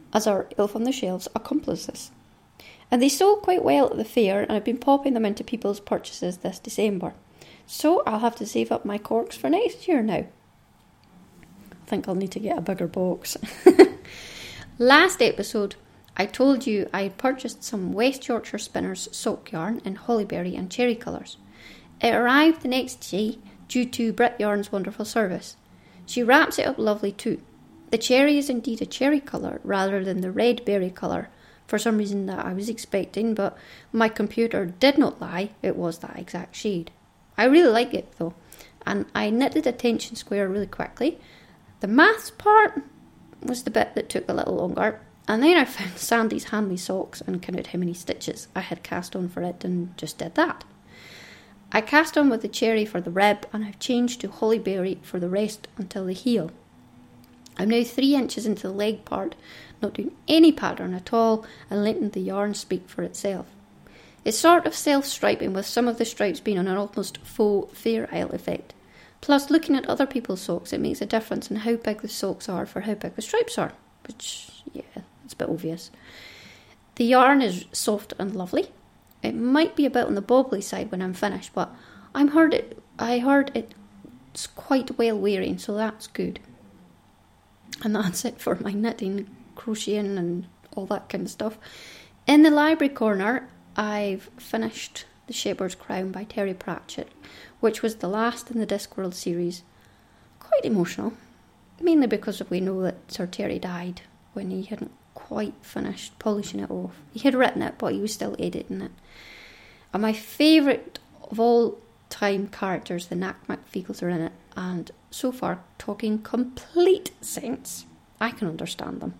as our elf on the shelves accomplices. And they sold quite well at the fair, and I've been popping them into people's purchases this December. So I'll have to save up my corks for next year now. I think I'll need to get a bigger box. Last episode, I told you I had purchased some West Yorkshire Spinners sock yarn in hollyberry and cherry colours. It arrived the next day due to Brit Yarn's wonderful service. She wraps it up lovely too. The cherry is indeed a cherry colour rather than the red berry colour, for some reason that I was expecting, but my computer did not lie, it was that exact shade. I really like it though, and I knitted a tension square really quickly. The maths part was the bit that took a little longer, and then I found Sandy's handy socks and counted how many stitches I had cast on for it and just did that. I cast on with the cherry for the rib, and I've changed to hollyberry for the rest until the heel. I'm now three inches into the leg part, not doing any pattern at all, and letting the yarn speak for itself. It's sort of self-striping, with some of the stripes being on an almost faux Fair Isle effect. Plus, looking at other people's socks, it makes a difference in how big the socks are for how big the stripes are, which, yeah, it's a bit obvious. The yarn is soft and lovely. It might be a bit on the bobbly side when I'm finished, but I'm heard it, I heard it's quite well wearing, so that's good. And that's it for my knitting, crocheting and all that kind of stuff. In the library corner, I've finished The Shepherd's Crown by Terry Pratchett, which was the last in the Discworld series. Quite emotional, mainly because we know that Sir Terry died when he hadn't quite finished polishing it off. He had written it, but he was still editing it. And my favourite of all time characters, the Knack McFeagles, are in it, and so far, talking complete sense. I can understand them.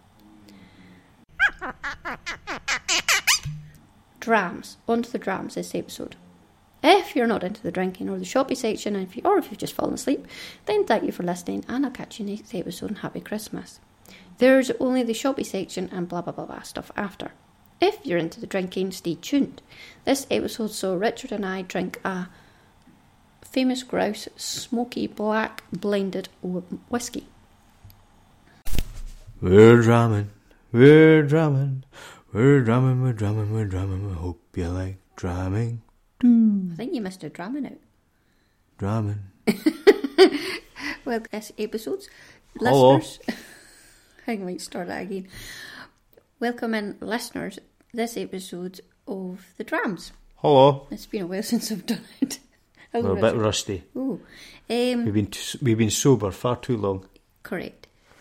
Drams. On to the drams this episode. If you're not into the drinking or the shoppy section, and if you, or if you've just fallen asleep, then thank you for listening, and I'll catch you next episode, and happy Christmas. There's only the shoppy section and blah blah blah blah stuff after. If you're into the drinking, stay tuned. This episode saw Richard and I drink a Famous Grouse Smoky Black Blended Whiskey. We're drumming, we're drumming, we're drumming, we're drumming, we're drumming. We hope you like drumming. I think you missed a drumming out. Drumming. Well, this episode's Hello. listeners. I might start that again. Welcome in, listeners. This episode of the drams. Hello. It's been a while since I've done it. We're a bit rusty. Ooh. Um, We've been t- we've been sober far too long. Correct.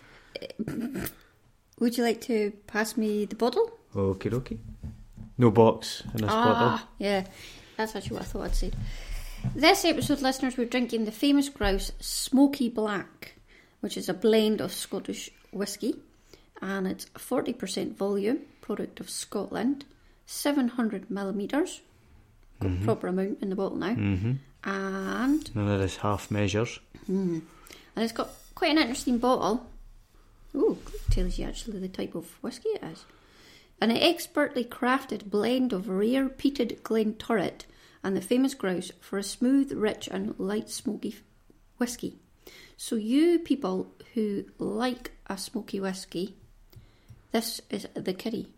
Would you like to pass me the bottle? Okie dokie. No box in this ah, bottle. Yeah, that's actually what I thought I'd said. This episode, listeners, we're drinking the Famous Grouse Smoky Black, which is a blend of Scottish whisky, and it's forty percent volume, product of Scotland, seven hundred millilitres, got mm-hmm. the proper amount in the bottle now, Mm-hmm. and none of this half measures. Mm, and it's got quite an interesting bottle. Ooh, tells you actually the type of whisky it is. An expertly crafted blend of rare peated Glenturret and the Famous Grouse for a smooth, rich and light smoky whisky. So you people who like a smoky whisky, this is the kitty.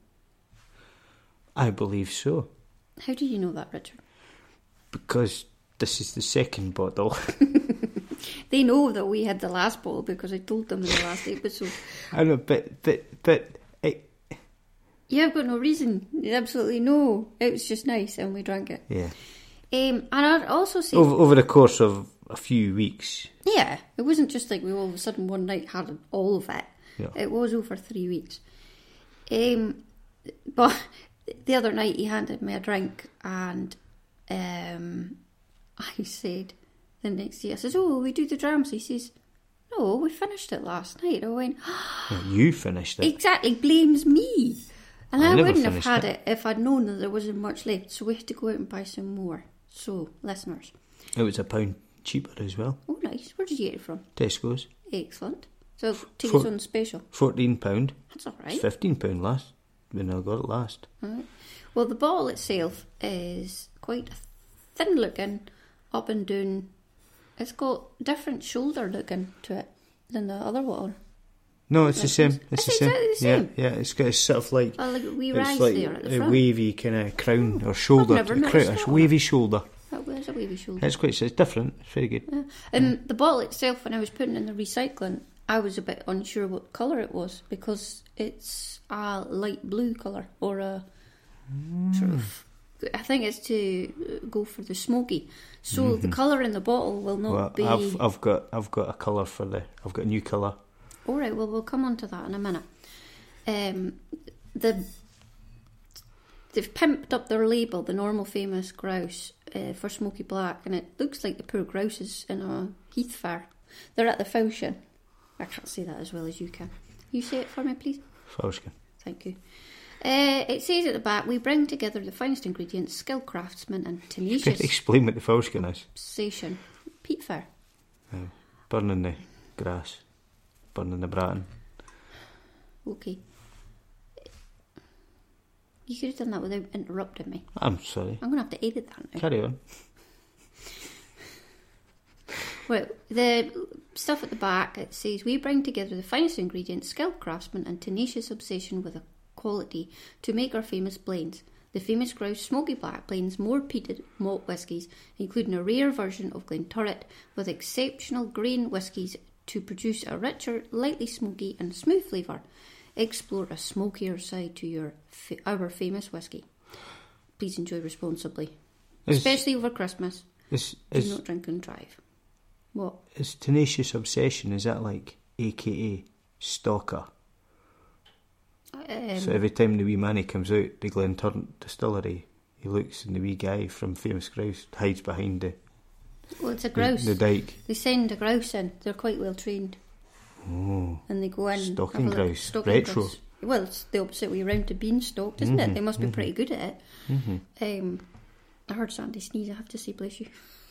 I believe so. How do you know that, Richard? Because this is the second bottle. They know that we had the last bottle because I told them in the last episode. I know, but, but, but... It... Yeah, I've got no reason. Absolutely no. It was just nice and we drank it. Yeah. Um, and I'd also say... Over, over the course of a few weeks. Yeah, it wasn't just like we all of a sudden one night had all of it. Yeah. It was over three weeks. Um, but the other night he handed me a drink and um, I said... The next day I says, oh, we do the drams. He says, no, we finished it last night. I went, Yeah, you finished it. Exactly, blames me. And I I, never wouldn't have finished had it. it. if I'd known that there wasn't much left. So we had to go out and buy some more. So, listeners. It was a pound cheaper as well. Oh, nice. Where did you get it from? Tesco's. Excellent. So, take For- us on special. fourteen pounds. That's all It's right. fifteen pounds last when I got it last. All right. Well, the bottle itself is quite thin looking, up and down. It's got different shoulder looking to it than the other water. No, it's the same. It's, It's the same. exactly the same. Yeah, yeah. It's got a sort of like Oh, like wee it's rags like there at the a front. wavy kind of crown or shoulder. never A noticed crown, that it's one. wavy shoulder. That was a wavy shoulder. It's quite. It's different. It's very good. Yeah. And the bottle itself, when I was putting it in the recycling, I was a bit unsure what colour it was because it's a light blue colour or a mm. sort of. I think it's to go for the smoky. So mm-hmm. the colour in the bottle will not well, be. I've I've got I've got a colour for the. I've got a new colour. All right. Well, we'll come on to that in a minute. Um, the they've pimped up their label, the normal famous grouse uh, for smoky black, and it looks like the poor grouses in a heath fair. They're at the Fauschen. I can't say that as well as you can. You say it for me, please. Fauschen. Thank you. Uh, it says at the back, we bring together the finest ingredients, skilled craftsmen and tenacious Explain what the Fauschen is. obsession. Peat fair. Uh, burning the grass, burning the bracken. Okay. You could have done that without interrupting me. I'm sorry. I'm going to have to edit that now. Carry on. Well, the stuff at the back, it says, we bring together the finest ingredients, skilled craftsmen and tenacious obsession with a quality to make our famous blends. The famous Grouse Smoky Black blends more peated malt whiskies, including a rare version of Glenturret with exceptional grain whiskies to produce a richer, lightly smoky and smooth flavour. Explore a smokier side to your fa- our famous whisky. Please enjoy responsibly, Is, especially over Christmas. is, Do is, not drink and drive. What? is tenacious obsession, is that like A K A stalker? Um, So every time the wee manny comes out the Glenturret distillery, he looks and the wee guy from Famous Grouse hides behind the, well, it's a the, grouse. the dike. They send a grouse in. They're quite well trained. Oh, And they go in. Stalking have a look- grouse. stalking Retro. grouse. Well, it's the opposite way around to being stalked, isn't Mm-hmm, it? They must be mm-hmm. pretty good at it. mm-hmm. Um, I heard Sandy sneeze. I have to say, bless you.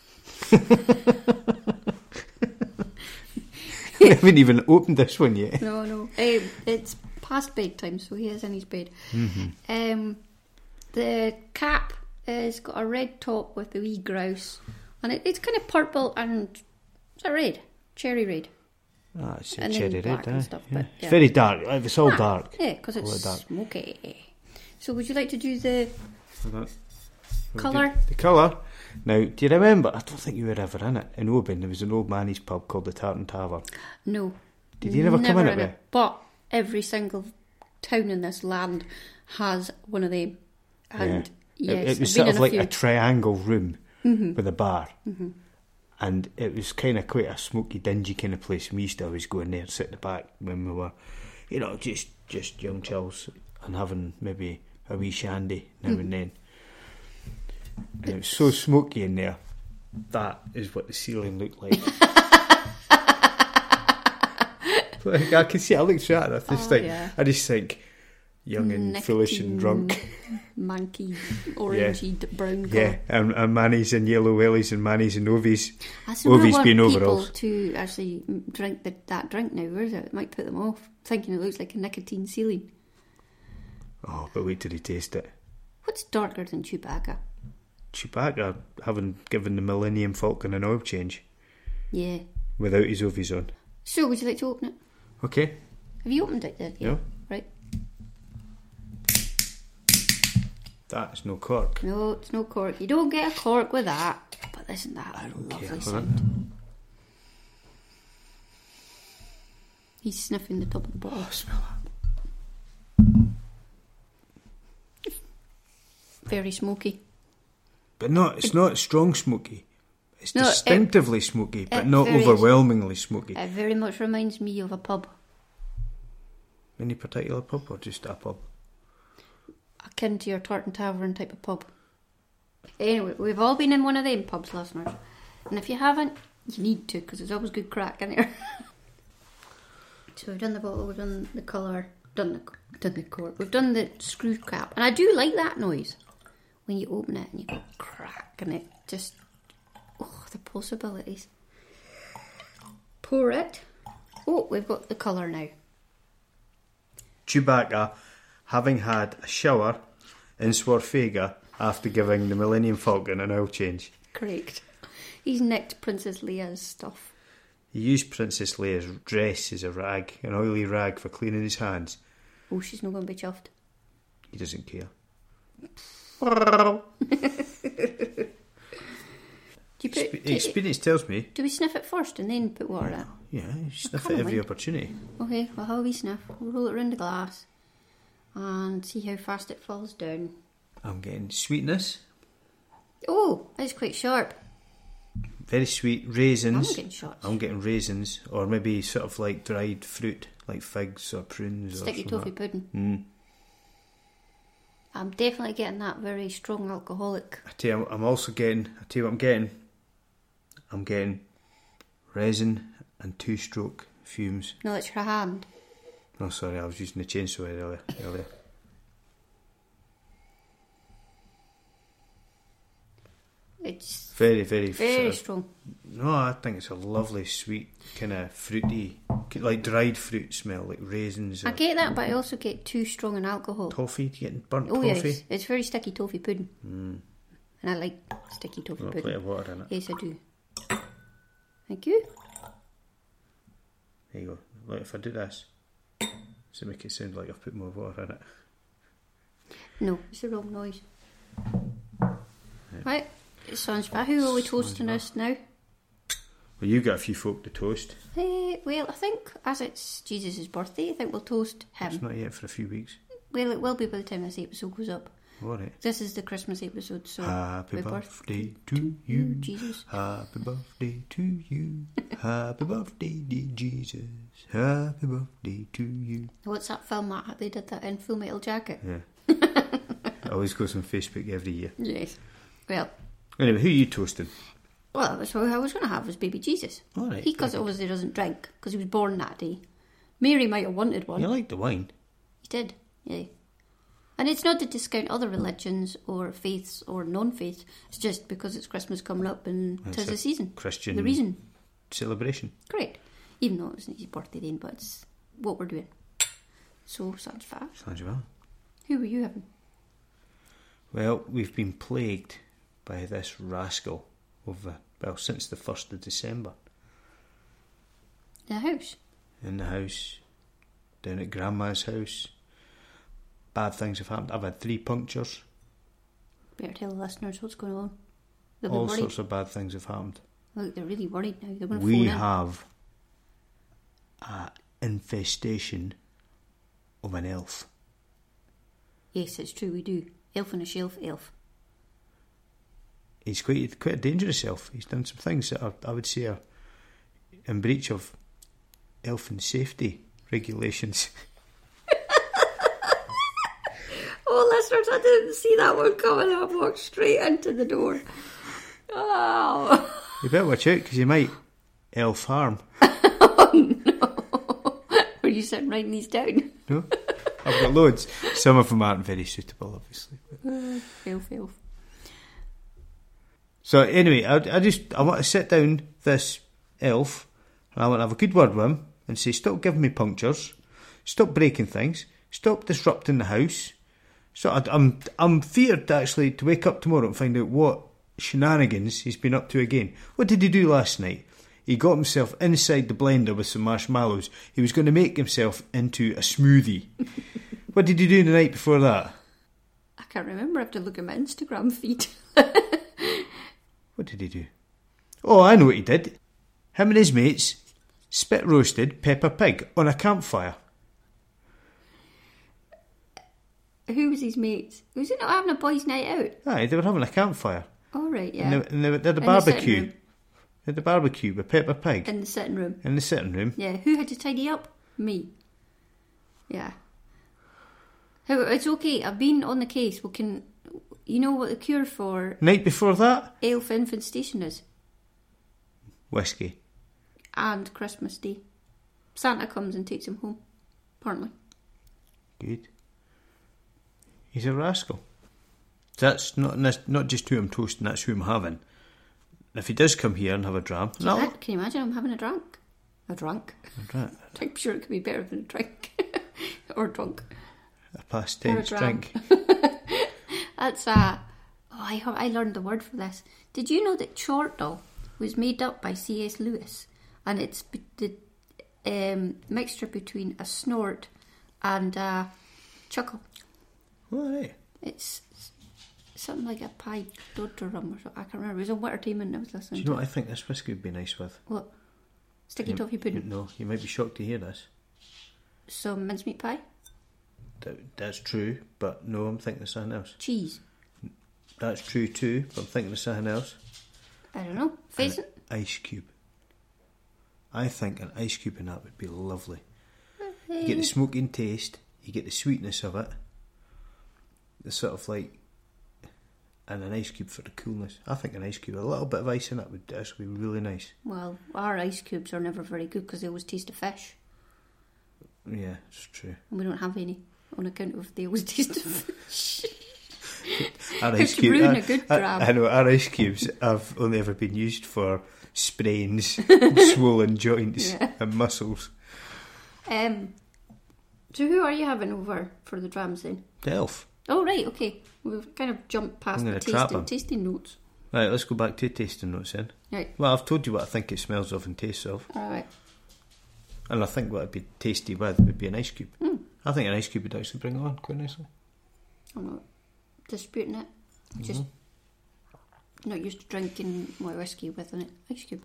We haven't even opened this one yet. No, no. Um, it's past bedtime, so he is in his bed. Mm-hmm. Um, the cap has got a red top with the wee grouse, and it, it's kind of purple and is that red? Cherry red. Ah, it's a And then cherry black red, and aye. stuff, Yeah. but, It's yeah. very dark. It's all Ah, dark. Yeah, because All it's dark. smoky. So, would you like to do the What colour? The, the colour. Now, do you remember? I don't think you were ever in it. In Oban, there was an old manny's pub called the Tartan Tavern. No. Did you never come in it in with? But every single town in this land has one of them. And Yeah. yes, it, it was I've sort been of in like few. a triangle room Mhm. with a bar. Mhm. And it was kind of quite a smoky, dingy kind of place. And we used to always go in there and sit at the back when we were, you know, just just young chills and having maybe a wee shandy now Mm. and then. And it was so smoky in there. That is what the ceiling looked like. Like I can see, I looked through it and I just Oh, think, yeah. I just think, young and foolish and drunk. Manky, orangey, d brown colour. Yeah, and, and mannies and yellow wellies and mannies and ovies. That's the one I Ovies want being people overalls. to actually drink the, that drink now, where is it? It might put them off, thinking it looks like a nicotine ceiling. Oh, but wait till he taste it. What's darker than Chewbacca? Chewbacca having given the Millennium Falcon an oil change Yeah. without his ovies on. So, would you like to open it? Okay. Have you opened it yet? No. Right. That's no cork. No, it's no cork. You don't get a cork with that. But isn't that a lovely hold sound? He's sniffing the top of the bottle. Oh, smell that. Very smoky. But not, it's not strong smoky. It's No, it- distinctively smoky, but it not very- overwhelmingly smoky. It very much reminds me of a pub. Any particular pub or just a pub? Akin to your Tartan Tavern type of pub. Anyway, we've all been in one of them pubs, listeners. And if you haven't, you need to, because there's always good crack in there. So we've done the bottle, we've done the colour, done the, done the cork, we've done the screw cap. And I do like that noise. When you open it and you go crack and it just... Oh, the possibilities. Pour it. Oh, we've got the colour now. Chewbacca having had a shower in Swarfega after giving the Millennium Falcon an oil change. Correct. He's nicked Princess Leia's stuff. He used Princess Leia's dress as a rag, an oily rag for cleaning his hands. Oh, she's not going to be chuffed. He doesn't care. Do you put, Expe- do, experience tells me. do we sniff it first and then put water in? Yeah, you sniff come at every on. opportunity. Okay, well, how we sniff? We'll roll it around the glass and see how fast it falls down. I'm getting sweetness. Oh, it's quite sharp. Very sweet. Raisins. I'm getting shots. I'm getting raisins. Or maybe sort of like dried fruit, like figs or prunes. Sticky or toffee something. pudding. Mm. I'm definitely getting that very strong alcoholic. I tell you, I'm also getting, I tell you what I'm getting. I'm getting resin and two-stroke fumes. No, it's your hand. Oh, sorry, I was using the chainsaw earlier. earlier. It's Very, very, very sort of- strong. No, I think it's a lovely, sweet, kind of fruity, like dried fruit smell, like raisins or I get that, but I also get too strong in alcohol. toffee. You getting burnt Oh, toffee? yes. It's very sticky toffee pudding. Mm. And I like sticky toffee Got a pudding. plate of water in it. Yes, I do. Thank you. There you go. Like if I do this, does it make it sound like I've put more water in it? No, it's the wrong noise. Right, Sanjva, who are we toasting this now? Well, you got a few folk to toast. Eh, well, I think as it's Jesus' birthday, I think we'll toast It's him. not yet for a few weeks. Well, it will be by the time this episode goes up. Alright. This is the Christmas episode, so Happy happy birthday to you. Jesus. Happy birthday to you. Happy birthday, dear Jesus. Happy birthday to you. What's that film that they did that in? Full Metal Jacket? Yeah. It always goes on Facebook every year. Yes. Well, Anyway, who are you toasting? well, that's what I was going to have was baby Jesus. All right. He, because obviously doesn't drink, because he was born that day. Mary might have wanted one. You like the wine? He did, yeah. And it's not to discount other religions or faiths or non-faiths. It's just because it's Christmas coming up and It's tis a the season. Christian The reason. celebration. Correct. Even though it wasn't his birthday then, but it's what we're doing. So, sounds fast. Sounds well. Who were you having? Well, we've been plagued by this rascal over, well, since the first of December. The house. In the house, down at Grandma's house. Bad things have happened. I've had three punctures. Better tell the listeners what's going on. They'll be All worried. sorts of bad things have happened. Look, they're really worried now. They're going to We phone in. have an infestation of an elf. Yes, it's true, we do. Elf on a shelf, elf. He's quite quite a dangerous elf. He's done some things that are, I would say are in breach of elfin safety regulations. Oh, listeners, I didn't see that one coming. I walked straight into the door. Oh. You better watch out because you might elf harm. Were you sitting writing these down? No? I've got loads. Some of them aren't very suitable, obviously. But. Elf, elf. So anyway, I, I just I want to sit down this elf and I want to have a good word with him and say, stop giving me punctures, stop breaking things, stop disrupting the house. So I, I'm I'm feared actually to wake up tomorrow and find out what shenanigans he's been up to again. What did he do last night? He got himself inside the blender with some marshmallows. He was going to make himself into a smoothie. What did he do the night before that? I can't remember. I have to look at my Instagram feed. What did he do? Oh, I know what he did. Him and his mates spit roasted Peppa Pig on a campfire. Who was his mates? Was it not having a boys' night out? Aye, they were having a campfire. All right, yeah. And they, and they, they had a In the sitting barbecue. room. They had a barbecue with Peppa Pig In the sitting room. in the sitting room. Yeah. Who had to tidy up? Me. Yeah. How- It's okay. I've been on the case. We can. You know what the cure for Night before that, elf infestation is? whiskey. And Christmas Day. Santa comes and takes him home. Apparently. Good. He's a rascal. That's not not just who I'm toasting, that's who I'm having. If he does come here and have a dram, Can, no. you, can you imagine him having a drink? A drunk? Right. I'm sure it could be better than a drink. Or drunk. A past Or a tense dram. drink. That's a... Oh, I, I learned the word for this. Did you know that Chortle was made up by C S Lewis and it's be- the um, mixture between a snort and a chuckle. All right. It's something like a pie dodder rum or something. I can't remember. It was a Entertainment I was Do listening you know to. what I think this whiskey would be nice with? What? Sticky You- toffee pudding. No, you might be shocked to hear this. Some mincemeat pie. That, that's true, but no, I'm thinking of something else. Cheese. That's true too, but I'm thinking of something else. I don't know. Pheasant. An ice cube. I think an ice cube in that would be lovely. You get the smoking taste, you get the sweetness of it, the sort of like, and an ice cube for the coolness. I think an ice cube, a little bit of ice in it would actually be really nice. Well, our ice cubes are never very good because they always taste of fish. Yeah, it's true. And we don't have any on account of they always taste of fish. Our It's ice cube, ruin I, a good I- dram. I know our ice cubes have only ever been used for sprains, swollen joints, Yeah. and muscles. Um, so who are you having over for the drams then? The elf. Oh, right, okay. We've kind of jumped past I'm the gonna trap tasting, him. tasting notes. Right, let's go back to tasting notes then. Right, Well, I've told you what I think it smells of and tastes of, all right. and I think what it'd be tasty with would be an ice cube. Mm. I think an ice cube would actually bring it on quite nicely. I'm not disputing it. I'm just not used to drinking my whiskey with an ice cube.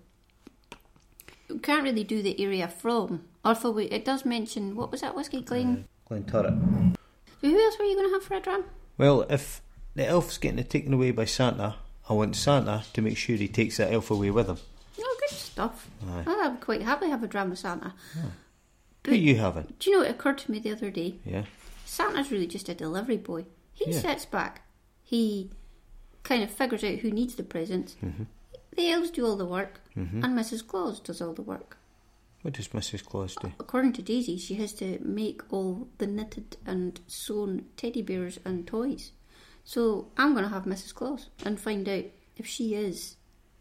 We can't really do the area from. Although we, it does mention, what was that whiskey, Glen? Glenturret. So who else were you going to have for a dram? Well, if the elf's getting it taken away by Santa, I want Santa to make sure he takes that elf away with him. Oh, good stuff. Aye. I would quite happily have a dram with Santa. Who are you having? Do you know, it occurred to me the other day, Yeah. Santa's really just a delivery boy. He Yeah. sits back. He kind of figures out who needs the presents. Mm-hmm. The elves do all the work, and Missus Claus does all the work. What does Missus Claus do? According to Daisy, she has to make all the knitted and sewn teddy bears and toys. So I'm going to have Missus Claus and find out if she is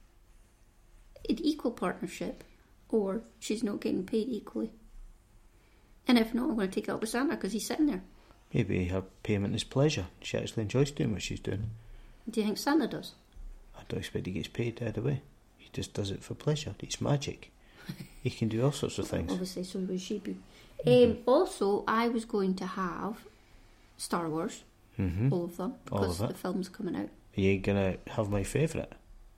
in equal partnership or she's not getting paid equally. And if not, I'm going to take it up with Santa because he's sitting there. Maybe her payment is pleasure. She actually enjoys doing what she's doing. Do you think Santa does? I don't expect he gets paid either way. He just does it for pleasure. It's magic. He can do all sorts of things. Obviously, so would she be. Um, also, I was going to have Star Wars, Mm-hmm. all of them, All because of it. the film's coming out. Are you gonna have my favourite?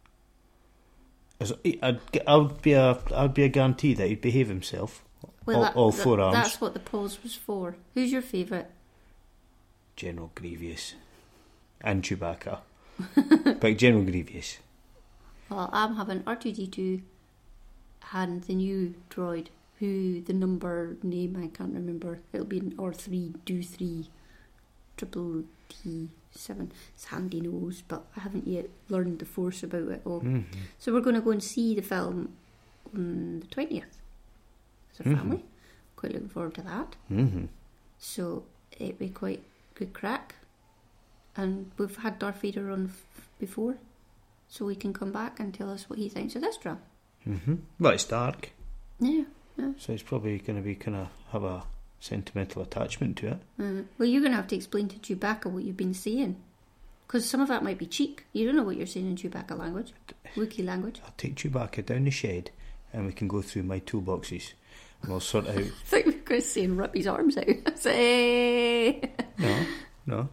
As- I'd, I'd be a, I'd be a guarantee that he'd behave himself. Well, all that- all that- four arms. That's what the pause was for. Who's your favourite? General Grievous and Chewbacca, but General Grievous. Well, I'm having R two D two and the new droid, who the number name I can't remember. It'll be an R three, do three, triple T seven. It's handy nose, but I haven't yet learned the force about it all. Mm-hmm. So we're going to go and see the film on the twentieth as a Mhm. family. Quite looking forward to that. Mm-hmm. So it'll be quite good crack. And we've had Darth Vader on f- before, so he can come back and tell us what he thinks of this drum. Mm-hmm. Well, it's dark, Yeah. yeah. so it's probably going to be kind of have a sentimental attachment to it. Uh, well, you're going to have to explain to Chewbacca what you've been saying. Because some of that might be cheek. You don't know what you're saying in Chewbacca language. Wookiee language. I'll take Chewbacca down the shed, and we can go through my toolboxes, and we'll sort out. I thought you were going to say and rip his arms out. Say. No, no,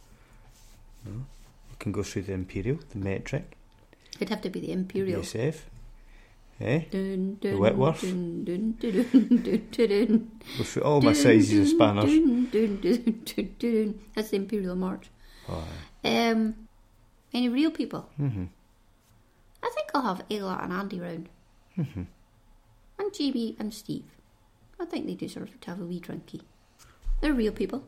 no. We can go through the Imperial, the metric, It'd have to be the Imperial. the S F. Eh? Dun, dun, Whitworth. Dun, dun, dun, dun, dun, dun, dun. Go through all my sizes of spanners. Dun, dun, dun, dun, dun. That's the Imperial March. Oh, Um, any real people? mm-hmm. I think I'll have Ayla and Andy round. Mm-hmm. And Jamie and Steve. I think they deserve to have a wee drinky. They're real people.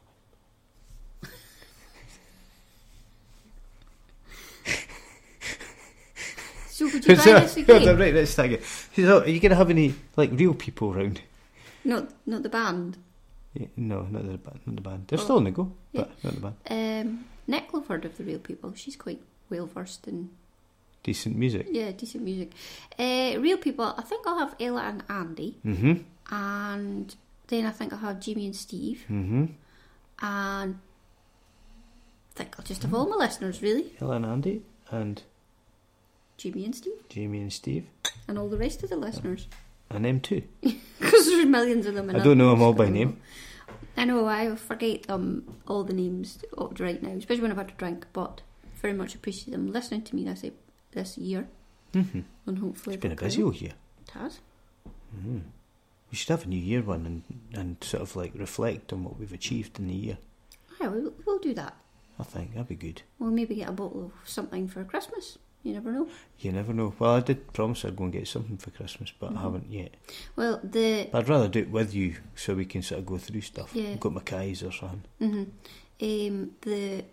So would you buy this again? Right, let's start again. So, are you going to have any like real people round? Not, not the band. Yeah, no, not the band. Not the band. They're Oh. still on the go, Yeah. but not the band. Um, Nick will have heard of the real people. She's quite well versed in Decent music. yeah decent music. Uh, real people. I think I'll have Ella and Andy, Mm-hmm. and then I think I'll have Jamie and Steve, Mm-hmm. and I think I'll just have all my listeners really. Ella and Andy and Jamie and Steve. Jamie and Steve. And all the rest of the listeners. And them too. Because there's millions of them. I don't know them all by name. I know, I forget them, all the names right now, especially when I've had a drink, but very much appreciate them listening to me this, this year. Mm-hmm. And hopefully it's been a busy old year. It has. Mm-hmm. We should have a New Year one and, and sort of like reflect on what we've achieved in the year. Yeah, we'll, we'll do that. I think that'd be good. We'll maybe get a bottle of something for Christmas. You never know. You never know. Well, I did promise I'd go and get something for Christmas, but mm-hmm. I haven't yet. Well, the... But I'd rather do it with you so we can sort of go through stuff. Yeah. I've got Mackay's or something. Mm-hmm. Um, the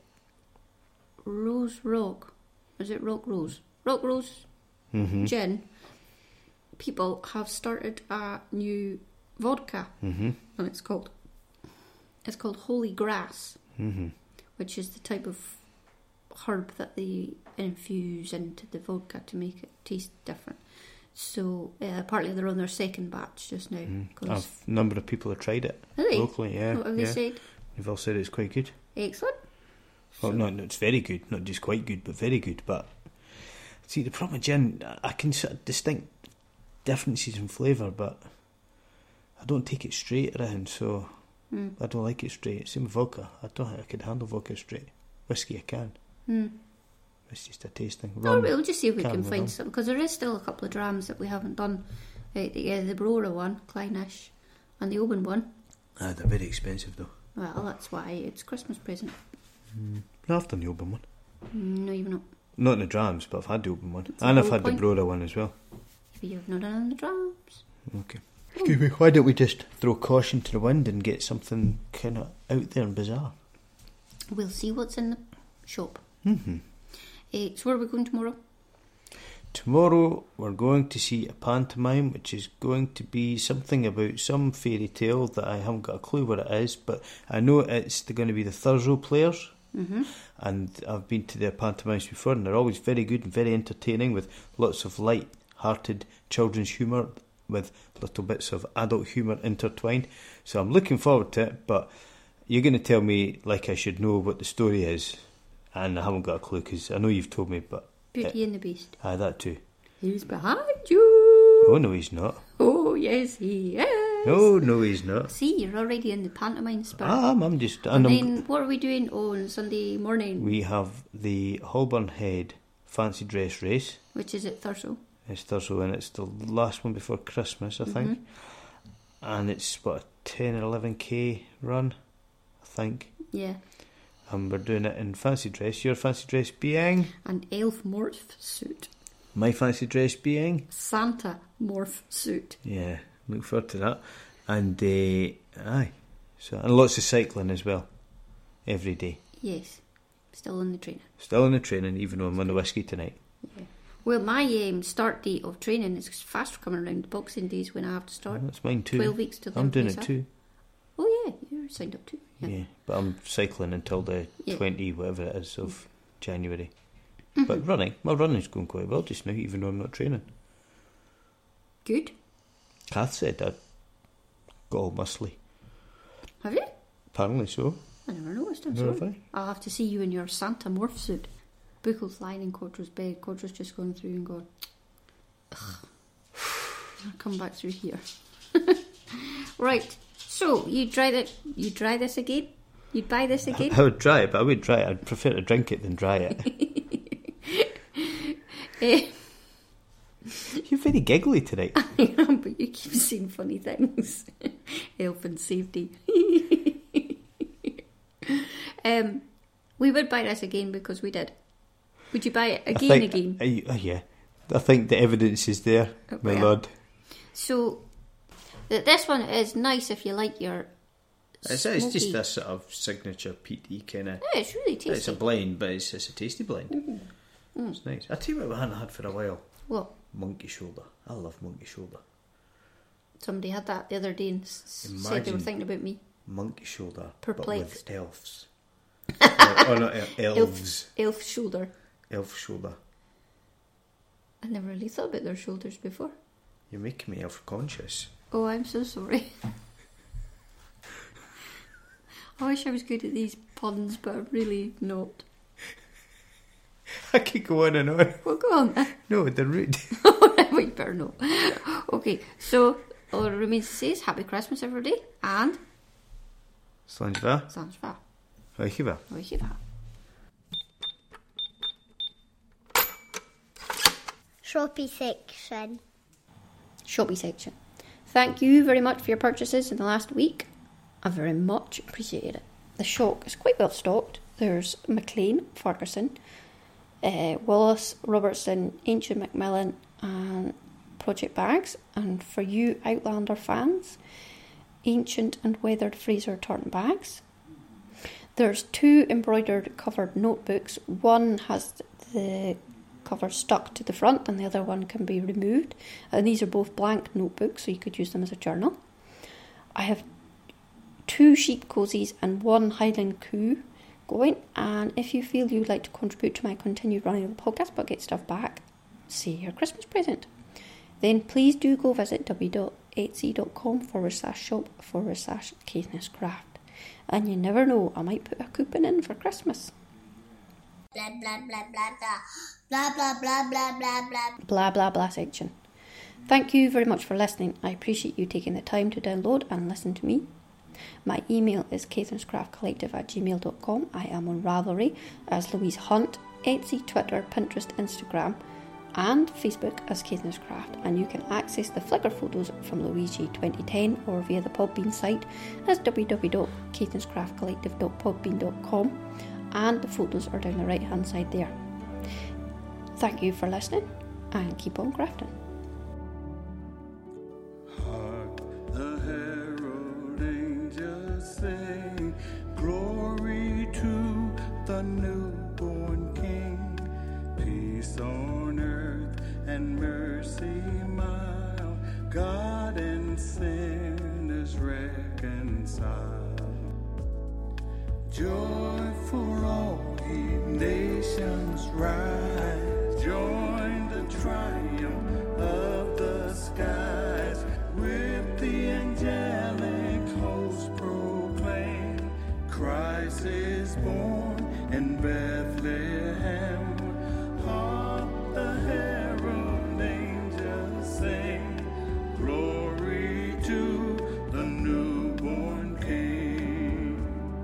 Rose Rock, is it Rock Rose? Rock Rose mm-hmm. Gin. People have started a new vodka, mm-hmm. and it's called it's called Holy Grass, mm-hmm. which is the type of herb that they infuse into the vodka to make it taste different. So uh, apparently they're on their second batch just now. Mm. A number of people have tried it really? locally. Yeah, what have yeah. they said? They've all said it's quite good. Excellent. Well, so. no, no, it's very good. Not just quite good, but very good. But see, the problem with gin, I can sort of distinct differences in flavour, but I don't take it straight around, so mm. I don't like it straight. Same with vodka. I don't think I could handle vodka straight. Whiskey I can. Mm. It's just a tasting. Oh, we'll just see if we can find rum. some, because there is still a couple of drams that we haven't done. Uh, the, uh, the Brora one, Kleinish, and the Oban one. Ah, they're very expensive though. Well, that's why it's Christmas present. Mm. No, I've done the Oban one. Mm, no, you've not. Not in the drams, but I've had the Oban one. That's and I've had point. the Brora one as well. But you've not done the drams. Okay. Excuse me, why don't we just throw caution to the wind and get something kind of out there and bizarre? We'll see what's in the shop. Mm-hmm. Uh, so where are we going tomorrow? Tomorrow we're going to see a pantomime, which is going to be something about some fairy tale that I haven't got a clue what it is, but I know it's going to be the Thurso Players. Mm-hmm. And I've been to their pantomimes before, and they're always very good and very entertaining, with lots of light-hearted children's humour with little bits of adult humour intertwined. So I'm looking forward to it, but you're going to tell me like I should know what the story is, and I haven't got a clue because I know you've told me, but... Beauty and the Beast. Aye, that too. He's behind you. Oh, no, he's not. Oh, yes, he is. No, no, he's not. See, you're already in the pantomime spirit. Ah, I'm, I'm just... And, And then I'm, what are we doing on Sunday morning? we have the Holborn Head fancy dress race. Which is at Thurso. It's Thursday, and it's the last one before Christmas, I think. Mm-hmm. And it's, what, a ten or eleven k run, I think. Yeah. And we're doing it in fancy dress. Your fancy dress being? An elf morph suit. My fancy dress being? Santa morph suit. Yeah, look forward to that. And, uh, aye. So, and lots of cycling as well, every day. Yes. Still in the training. Still in the training, even though I'm on the whiskey tonight. Yeah. Well, my um, start date of training is fast coming around. Boxing Days when I have to start. Oh, that's mine too. Twelve weeks till I'm then. doing it too. Oh yeah, you're signed up too. Yeah, Yeah, but I'm cycling until the Yeah. twenty, whatever it is, of January. Mm-hmm. But running, my running's going quite well just now, even though I'm not training. Good. Kath said I got all muscly. Have you? Apparently so. I never noticed. I'm No, sorry. have I? I'll have to see you in your Santa morph suit. Buchel's lying in Cordra's bed. Cordra's just going through and going, ugh. I'll come back through here. Right. So you try that. You try this again. You'd buy this again. I would try it, but I would try it. I'd prefer to drink it than try it. Eh, You're very giggly tonight. I am, but you keep saying funny things. Health and safety. um, we would buy this again because we did. Would you buy it I again, think- again? I- uh, yeah. I think the evidence is there, my Well, lord. So, th- this one is nice if you like your It's, it's just smoky- a sort of signature peaty kind of... Yeah, it's really tasty. It's a blend, but it's, it's a tasty blend. Mm. Mm. It's nice. I tell you what we hadn't had for a while. What? Monkey shoulder. I love monkey shoulder. Somebody had that the other day and s- said they were Imagine- thinking about me. Monkey shoulder, Perplexed. but with elves. oh, oh, no, el- elves. Elf, elf shoulder. Elf shoulder. I never really thought about their shoulders before. You're making me elf conscious. Oh, I'm so sorry. I wish I was good at these puns, but I'm really not. I could go on and on. Well, go on then. No, they're rude. We better know. Okay, so all it remains to say is Happy Christmas, everybody, and Slanjva. Slanjva. Roichiva. Roichiva. Shoppy section. Shoppy section. Thank you very much for your purchases in the last week. I very much appreciated it. The shop is quite well stocked. There's McLean, Ferguson, uh, Wallace, Robertson, Ancient Macmillan and Project Bags. And for you Outlander fans, Ancient and Weathered Fraser Tartan Bags. There's two embroidered covered notebooks. One has the cover stuck to the front and the other one can be removed. And these are both blank notebooks, so you could use them as a journal. I have two sheep cozies and one Highland Coo going, and if you feel you'd like to contribute to my continued running of the podcast but get stuff back, say your Christmas present, then please do go visit w.etsy.com forward slash shop forward slash Caithness Craft. And you never know, I might put a coupon in for Christmas. Blah, blah, blah, blah, blah. Blah, blah, blah, blah, blah, blah. Blah, blah, blah section. Thank you very much for listening. I appreciate you taking the time to download and listen to me. My email is caithnesscraftcollective at gmail dot com. I am on Ravelry as Louise Hunt, Etsy, Twitter, Pinterest, Instagram and Facebook as Caithness Craft, and you can access the Flickr photos from Louise G twenty ten or via the Podbean site as w w w dot caithnesscraftcollective dot podbean dot com, and the photos are down the right hand side there. Thank you for listening and keep on crafting. Hark the herald angels sing, glory to the newborn King, peace on earth and mercy mild, God and sinners reconciled. Joy for all ye nations rise, join the triumph of the skies, with the angelic host proclaim, Christ is born in Bethlehem. Hark the herald angels sing, glory to the newborn King.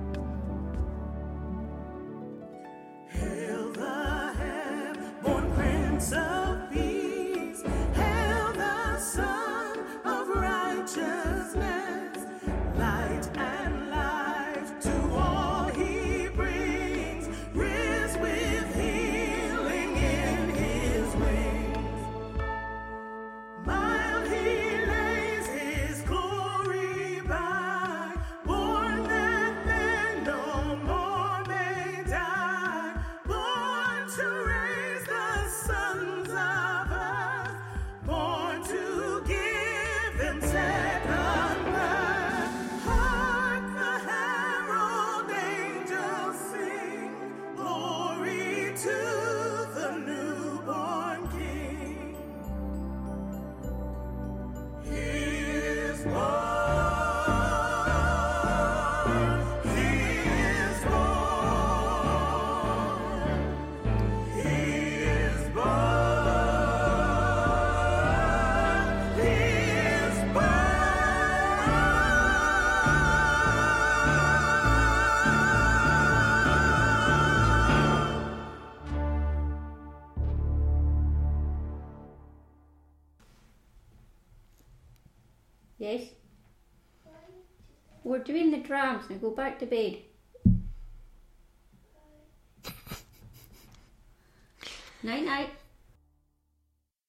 Hail the heaven-born Prince of Peace, hail the Son of Righteousness, light and life to all he brings, risen with healing in his wings. Mild he lays his glory by, born that men no more may die, born to raise the sons of earth, born to give them second birth. Hark the herald angels sing, glory to the newborn King. He is born, he is born, he is born, he is born. Yes? We're doing the drums, now go back to bed. Night night.